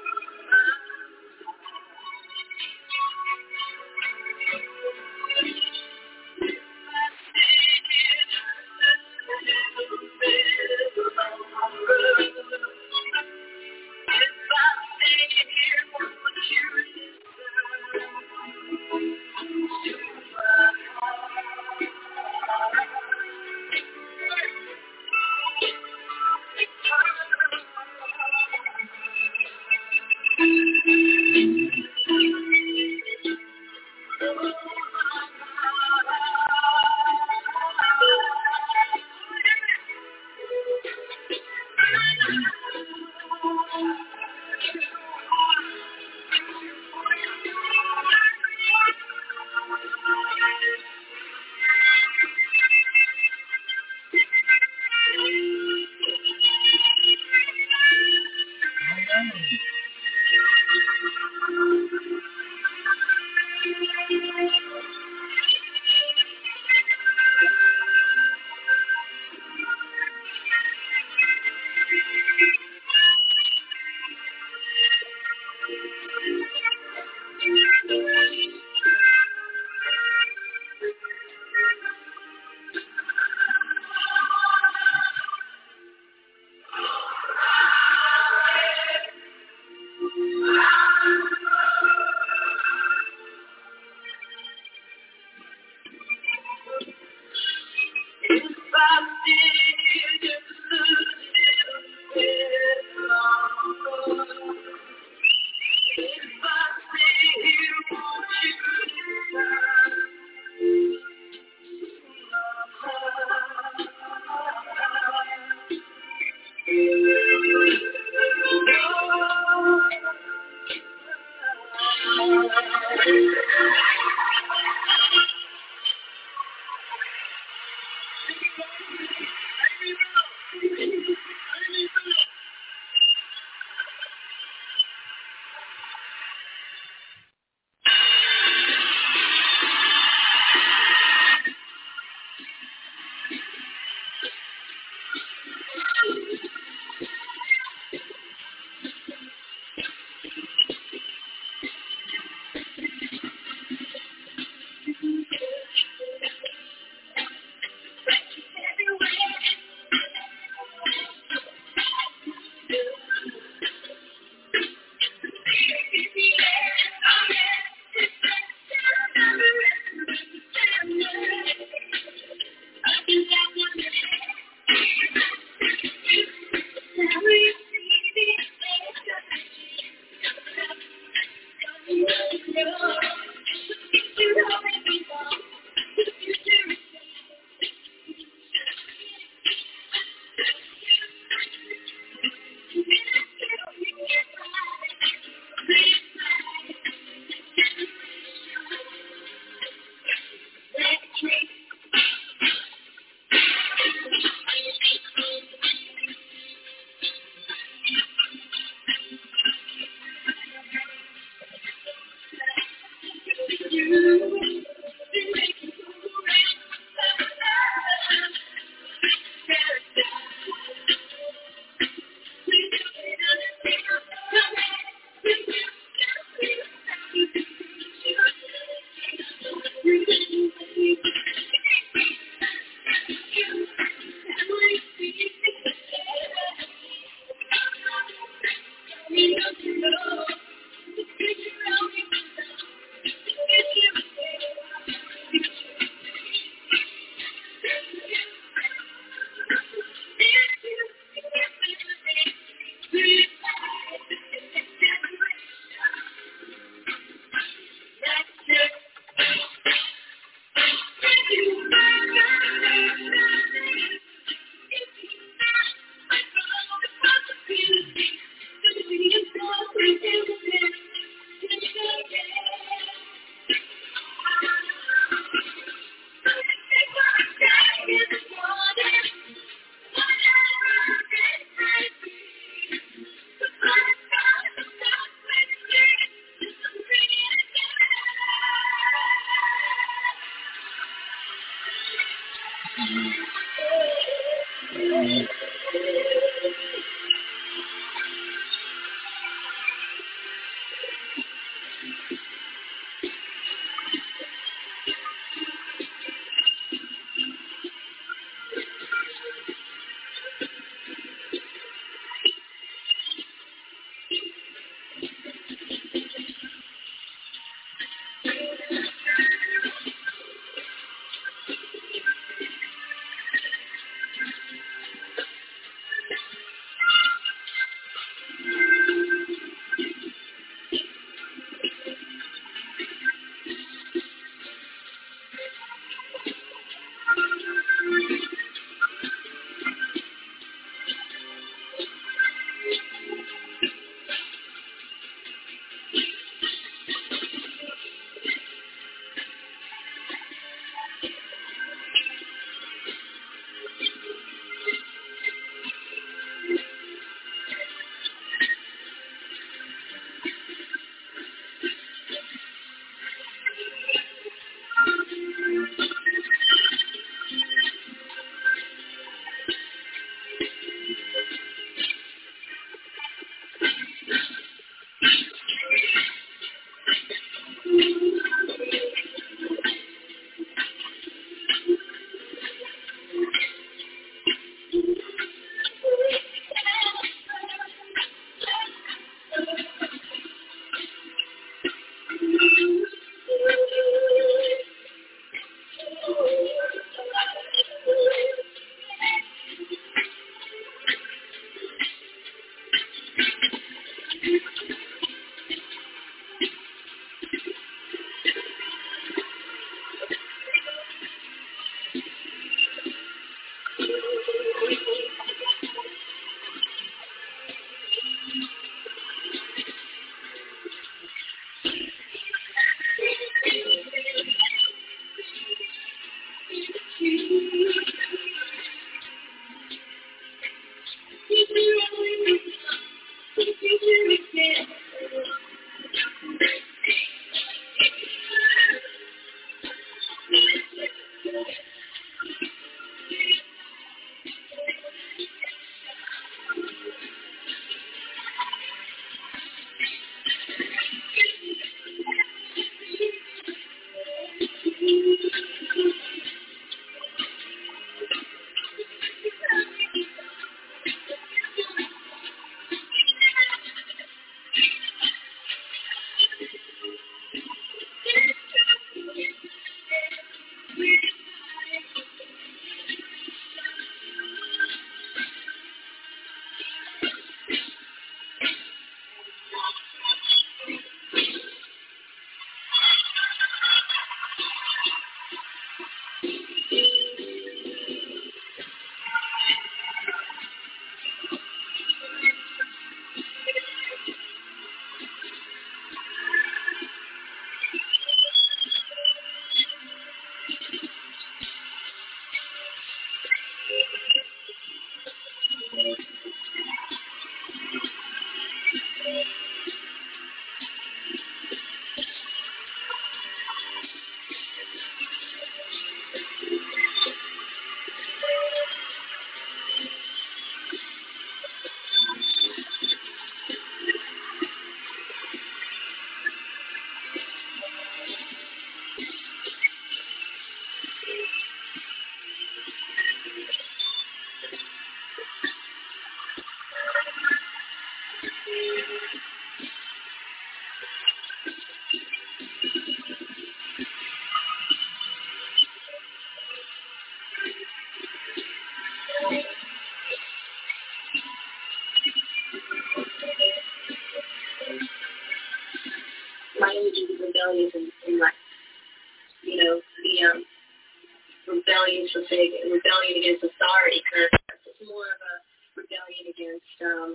values in life. You know, the rebellion for sake, rebellion against authority concept. It's more of a rebellion against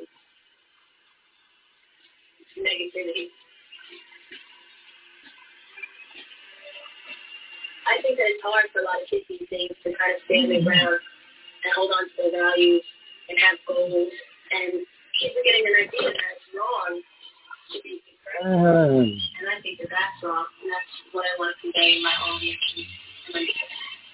negativity. I think that it's hard for a lot of kids these days to kind of stand their ground and hold on to their values and have goals. And kids are getting an idea that it's wrong to be depressed. And I think that that's wrong. And that's what I want to convey in my audience and my music.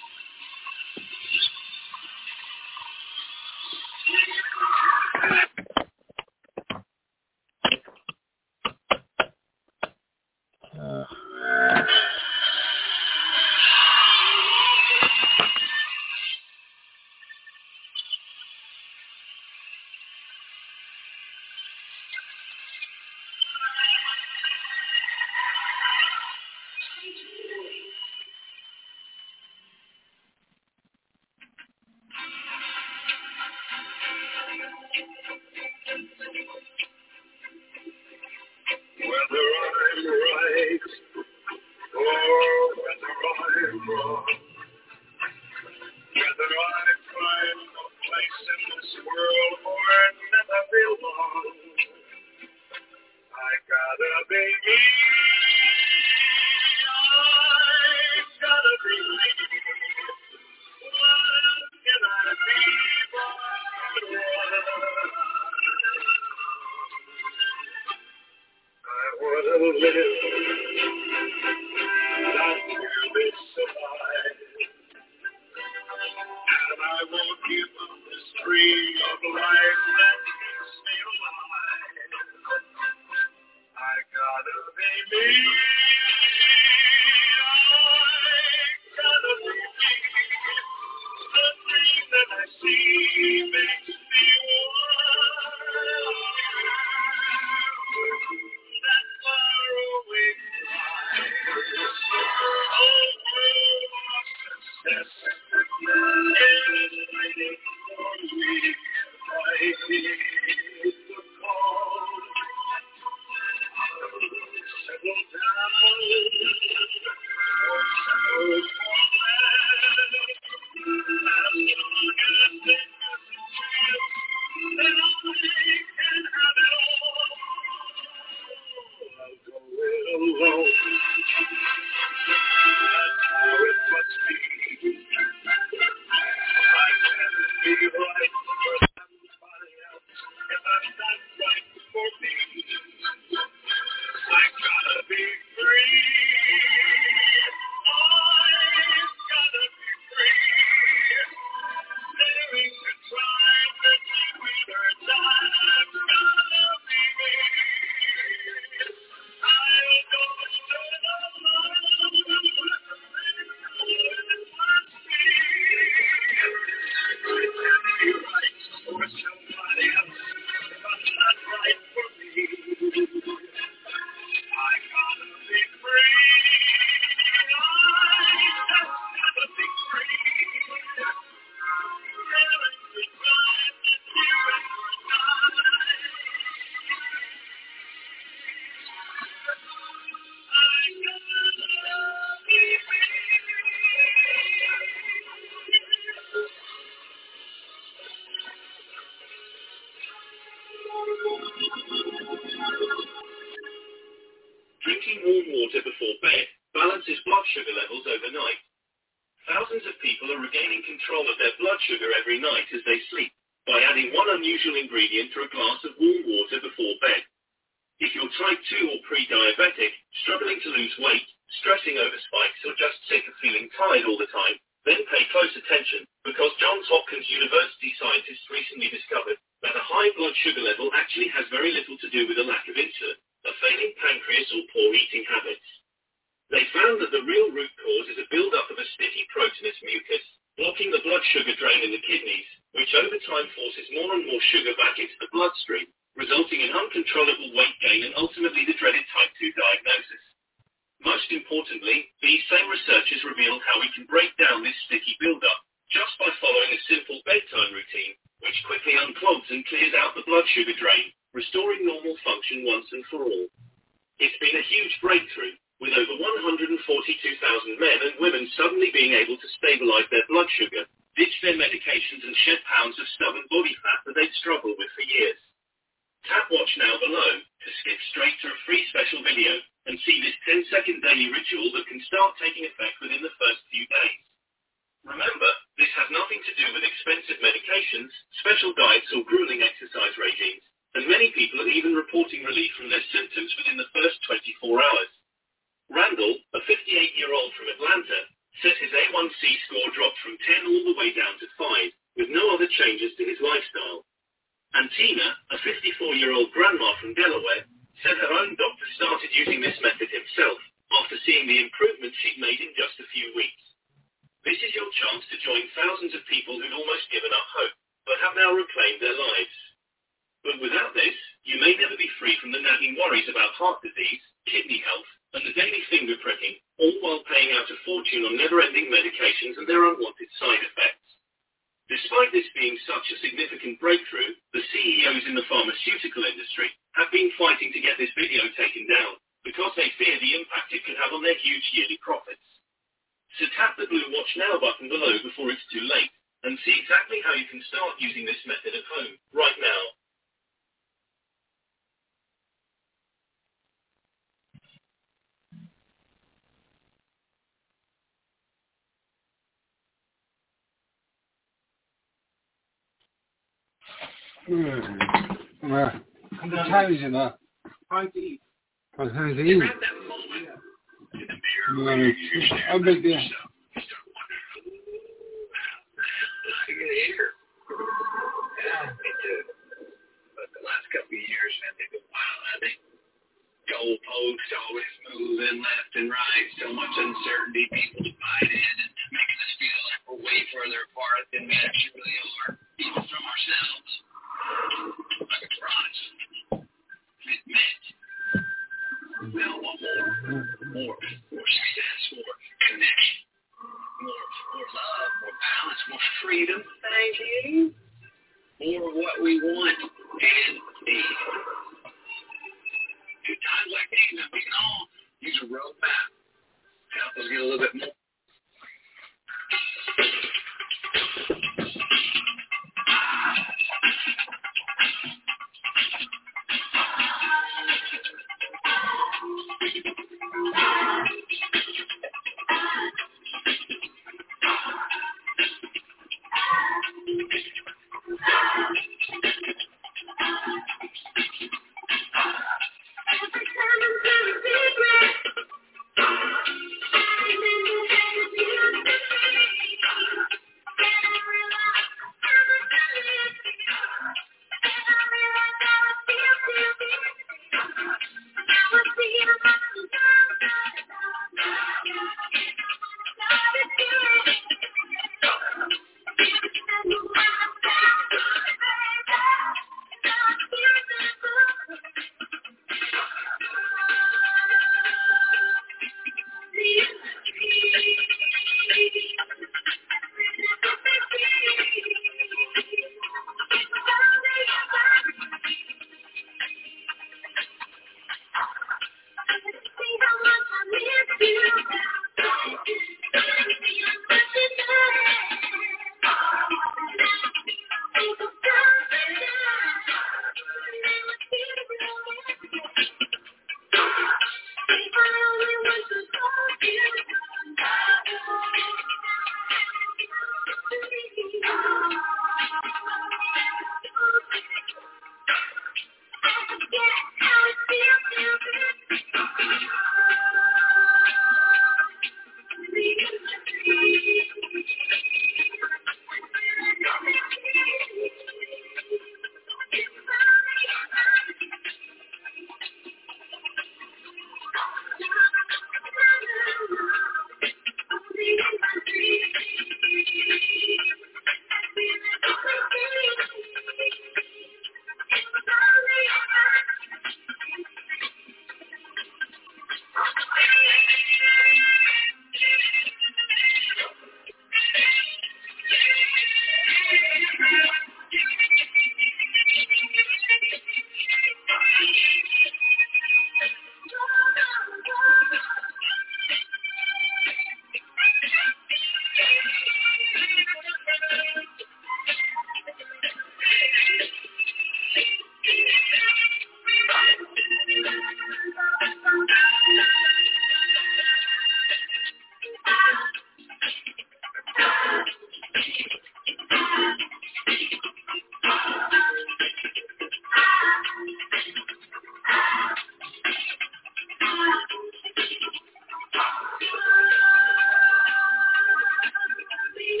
Drinking warm water before bed balances blood sugar levels overnight. Thousands of people are regaining control of their blood sugar every night as they sleep by adding one unusual ingredient to a glass of warm water before bed. If you're type 2 or pre-diabetic, struggling to lose weight, stressing over spikes, or just sick of feeling tired all the time, then pay close attention, because Johns Hopkins University scientists recently discovered that a high blood sugar level actually has very little to do with a lack of insulin, a failing pancreas, or poor eating habits. They found that the real root cause is a buildup of a sticky proteinous mucus, blocking the blood sugar drain in the kidneys, which over time forces more and more sugar back into the bloodstream, resulting in uncontrollable weight gain and ultimately the dreaded type 2 diagnosis. Most importantly, these same researchers revealed how we can break down this sticky buildup just by following a simple bedtime routine, which quickly unclogs and clears out the blood sugar drain, restoring normal function once and for all. It's been a huge breakthrough, with over 142,000 men and women suddenly being able to stabilize their blood sugar, ditch their medications and shed pounds of stubborn body fat that they'd struggled with for years. Tap watch now below to skip straight to a free special video and see this 10-second daily ritual that can start taking effect within the first few days. Remember, this has nothing to do with expensive medications, special diets or grueling exercise regimes, and many people are even reporting relief from their symptoms within the first 24 hours. Randall, a 58-year-old from Atlanta, says his A1C score dropped from 10 all the way down to 5, with no other changes to his lifestyle. And Tina, a 54-year-old grandma from Delaware, said her own doctor started using this method himself after seeing the improvements she'd made in just a few weeks. This is your chance to join thousands of people who'd almost given up hope, but have now reclaimed their lives. But without this, you may never be free from the nagging worries about heart disease, kidney health, and the daily finger pricking, all while paying out a fortune on never-ending medications and their unwanted side effects. Despite this being such a significant breakthrough, the CEOs in the pharmaceutical industry have been fighting to get this video taken down because they fear the impact it could have on their huge yearly profits. So tap the blue Watch Now button below before it's too late and see exactly how you can start using this method at home right now. What time is it now? Time to eat. What time to eat? At that moment, in the mirror, I'll be there. you start wondering, I get here. Yeah, me too. But the last couple of years, man, they've been wild. I think goalposts always moving left and right. So much uncertainty, people divided, and making us feel like we're way further apart than we actually really are, even from ourselves. Like a promise. It meant. Now I want more success, more connection, more love, more balance, more freedom. Thank you. More of what we want and need. At times like these, we can all use a roadmap to help us get a little bit more.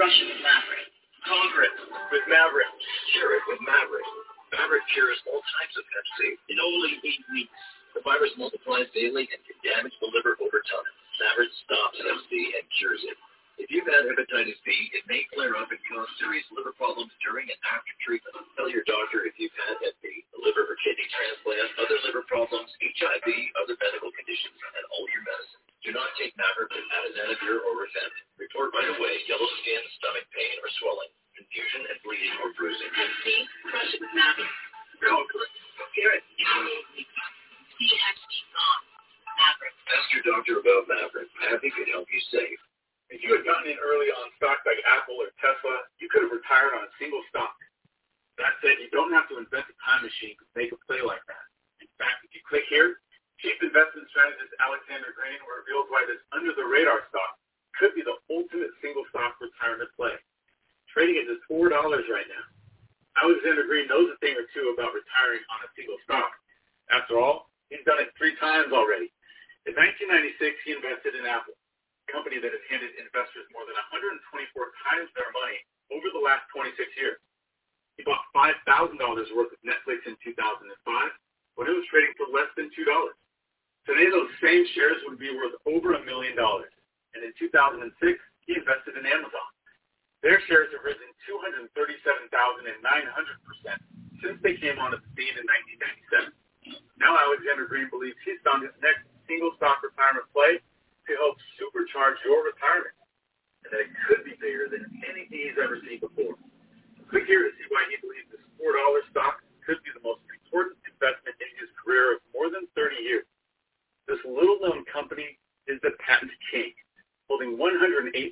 Crush it with Maverick. Conquer it with Maverick. Cure it with Maverick. Maverick cures all types of Hep C in only 8 weeks. The virus multiplies daily and can damage the liver over time. Maverick stops Hep C and cures it. If you've had hepatitis B, it may flare up and cause serious liver problems during and after treatment. Tell your doctor if you've had Hep B, a liver or kidney transplant, other liver problems, HIV, other medical conditions, and all your medicine. Do not take Maverick with atazanavir or rifampin. Report right away yellow skin, stomach pain, or swelling, confusion and bleeding or bruising. Hep C, crush it with Maverick. Go cure it. See Hep C gone. Maverick. Ask your doctor about Maverick. Maverick can help you save. If you had gotten in early on stocks like Apple or Tesla, you could have retired on a single stock. That said, you don't have to invent a time machine to make a play like that. In fact, if you click here, chief investment strategist Alexander Green reveals why this under-the-radar stock could be the ultimate single stock retirement play. Trading at just $4 right now. Alexander Green knows a thing or two about retiring on a single stock. After all, he's done it 3 times already. In 1996, he invested in Apple, company that has handed investors more than 124 times their money over the last 26 years. He bought $5,000 worth of Netflix in 2005 when it was trading for less than $2. Today, those same shares would be worth over $1 million. And in 2006, he invested in Amazon. Their shares have risen 237,900% since they came on the scene in 1997. Now Alexander Green believes he's found his next single stock retirement play to help supercharge your retirement, and that it could be bigger than anything he's ever seen before. Click here to see why he believes this $4 stock could be the most important investment in his career of more than 30 years. This little-known company is the Patent King, holding 108,749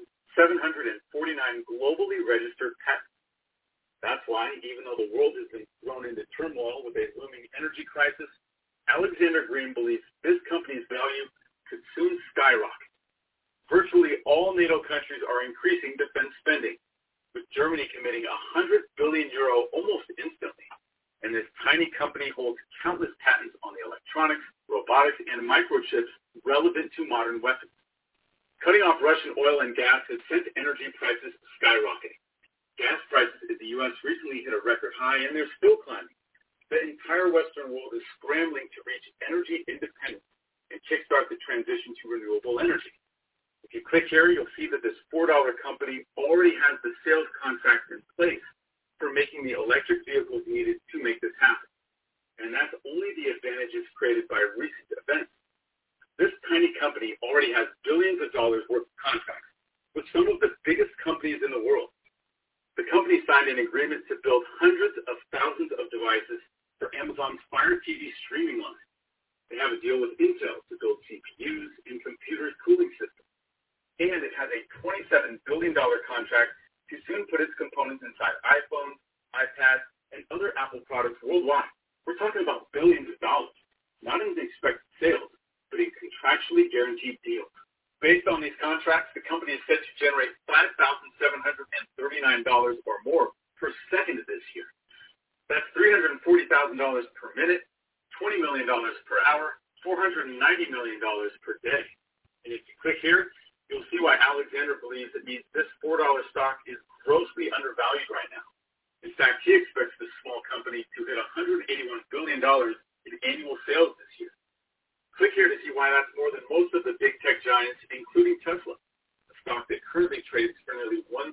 globally registered patents. That's why, even though the world has been thrown into turmoil with a looming energy crisis, Alexander Green believes this company's value could soon skyrocket. Virtually all NATO countries are increasing defense spending, with Germany committing €100 billion almost instantly. And this tiny company holds countless patents on the electronics, robotics, and microchips relevant to modern weapons. Cutting off Russian oil and gas has sent energy prices skyrocketing. Gas prices in the U.S. recently hit a record high, and they're still climbing. The entire Western world is scrambling to reach energy independence and kickstart the transition to renewable energy. If you click here, you'll see that this $4 company already has the sales contracts in place for making the electric vehicles needed to make this happen. And that's only the advantages created by recent events. This tiny company already has billions of dollars worth of contracts with some of the biggest companies in the world. The company signed an agreement to build hundreds of thousands of devices for Amazon's Fire TV streaming line. They have a deal with Intel to build CPUs and computer cooling systems. And it has a $27 billion contract to soon put its components inside iPhones, iPads, and other Apple products worldwide. We're talking about billions of dollars, not in expected sales, but in contractually guaranteed deals. Based on these contracts, the company is set to generate $5,739 or more per second this year. That's $340,000 per minute, $20 million per hour, $490 million per day. And if you click here, you'll see why Alexander believes it means this $4 stock is grossly undervalued right now. In fact, he expects this small company to hit $181 billion in annual sales this year. Click here to see why that's more than most of the big tech giants, including Tesla, a stock that currently trades for nearly $1,000.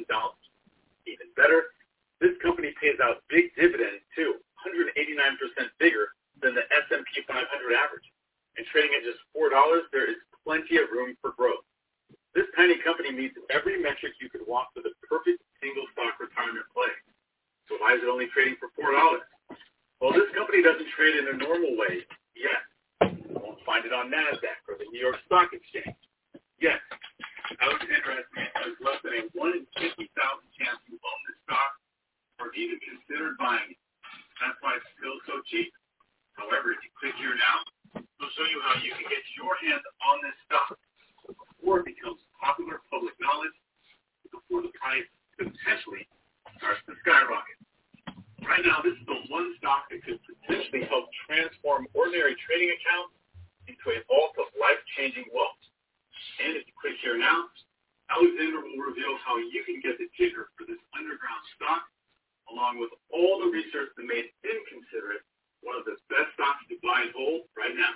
Even better, this company pays out big dividends too, 189% bigger than the S&P 500 average. And trading at just $4, there is plenty of room for growth. This tiny company meets every metric you could want for the perfect single stock retirement play. So why is it only trading for $4? Well, this company doesn't trade in a normal way yet. You won't find it on NASDAQ or the New York Stock Exchange. Yes, Alexander estimates there's less than a 1 in 50,000 chance you own this stock or even considered buying it. That's why it's still so cheap. However, if you click here now, it'll show you how you can get your hands on this stock before it becomes popular public knowledge, before the price potentially starts to skyrocket. Right now, this is the one stock that could potentially help transform ordinary trading accounts into a vault of life-changing wealth. And if you click here now, Alexander will reveal how you can get the ticker for this underground stock, along with all the research that made him consider it one of the best stocks to buy and hold right now.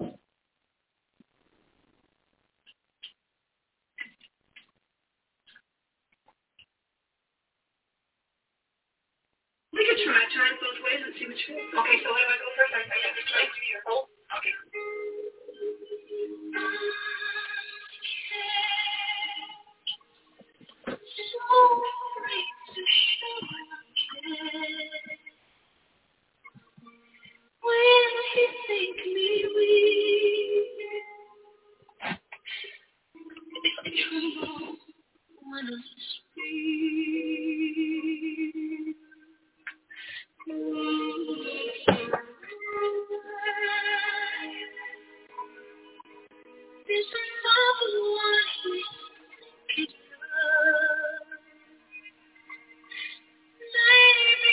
We could try it both ways and see which way. Okay, so what do I go first? I have to try to your hold. Okay. When you think me weak, when I speak. There's another one who could love. Maybe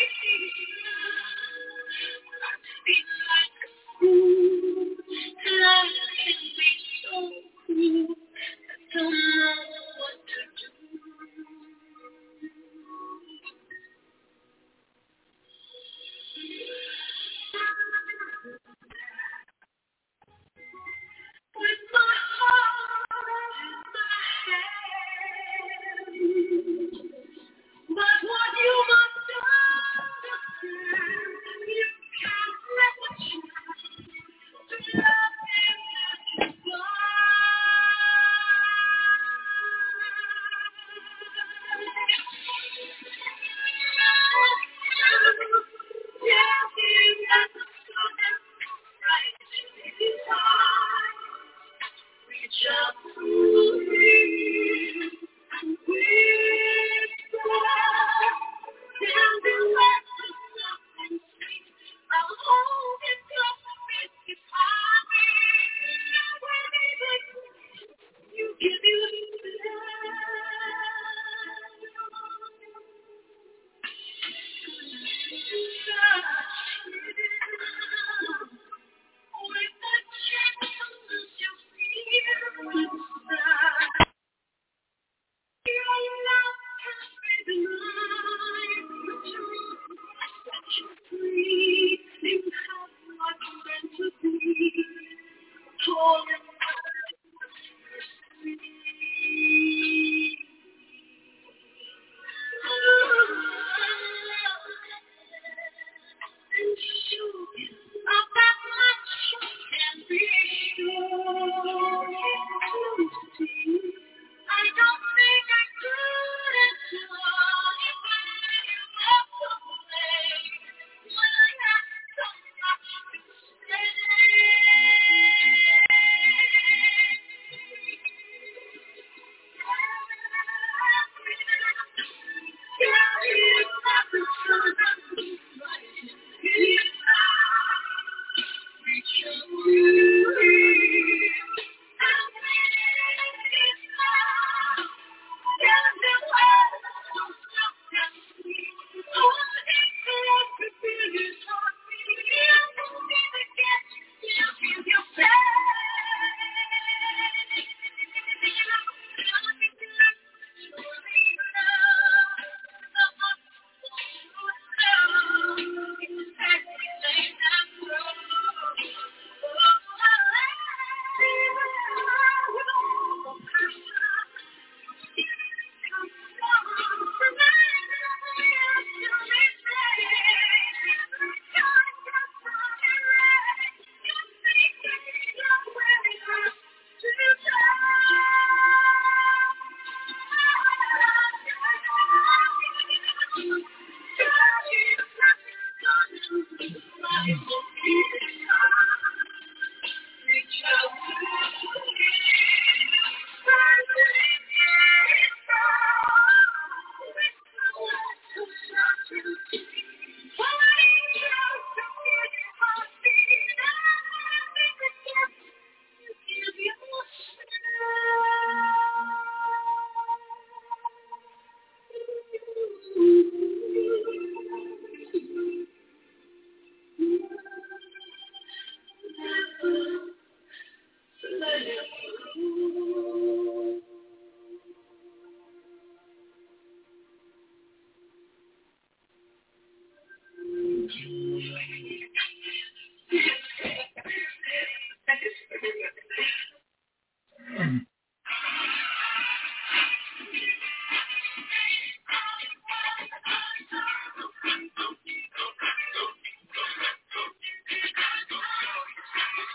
I feel like a fool. Life can be so cruel. I don't know what to do. With my heart in my hand, but what you must understand, you can't let the chance to love me pass you by. Tell me that the sun is right in his eyes. Reach up to me and whisper, tell me what the something sweet. I'll hold it close and it's hard. You give you with the gentleness you feel inside. Your love can be denied. Set you free. You have what's meant to be. Torn apart. And sure, of that much you can be sure. I don't think I could endure if I left away when I have so much to say.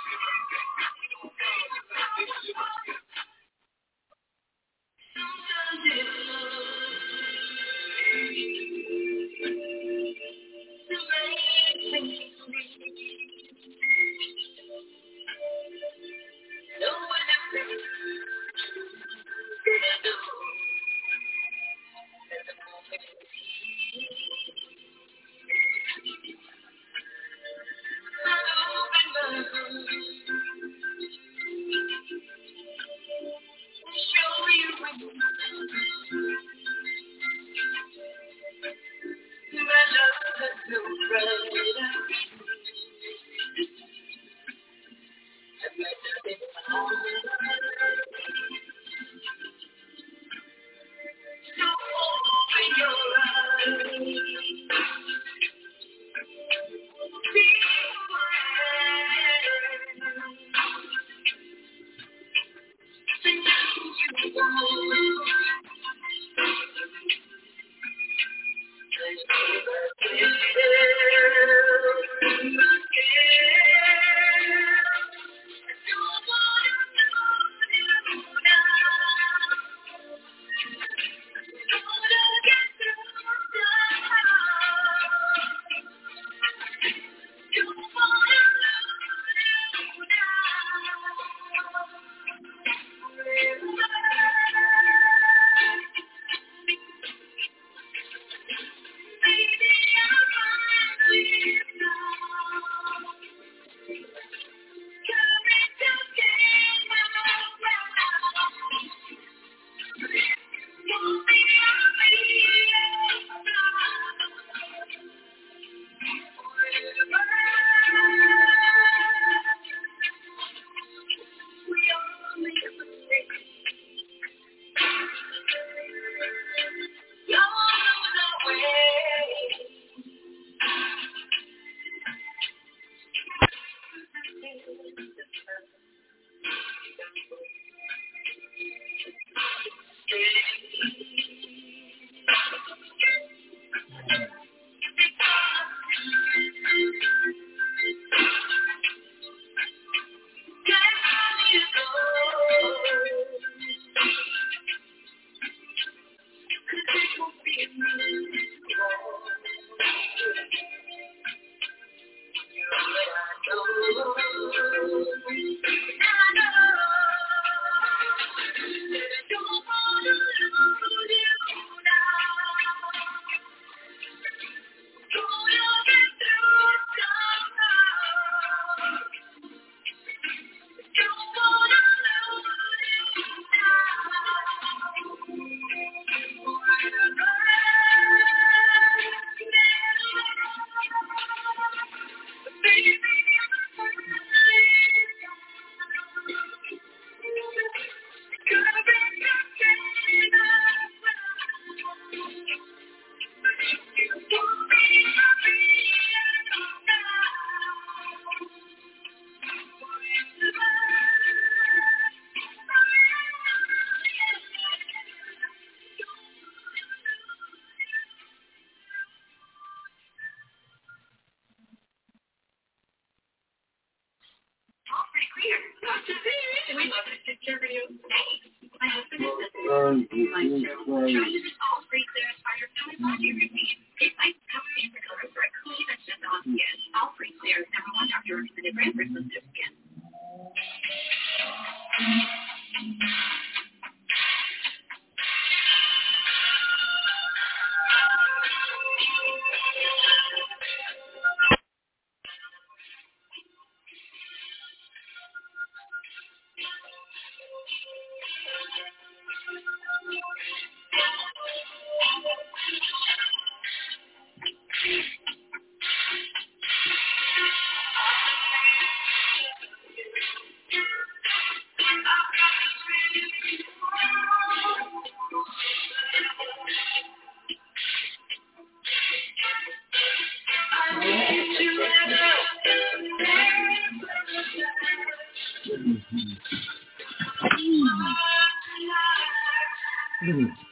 Mm-hmm.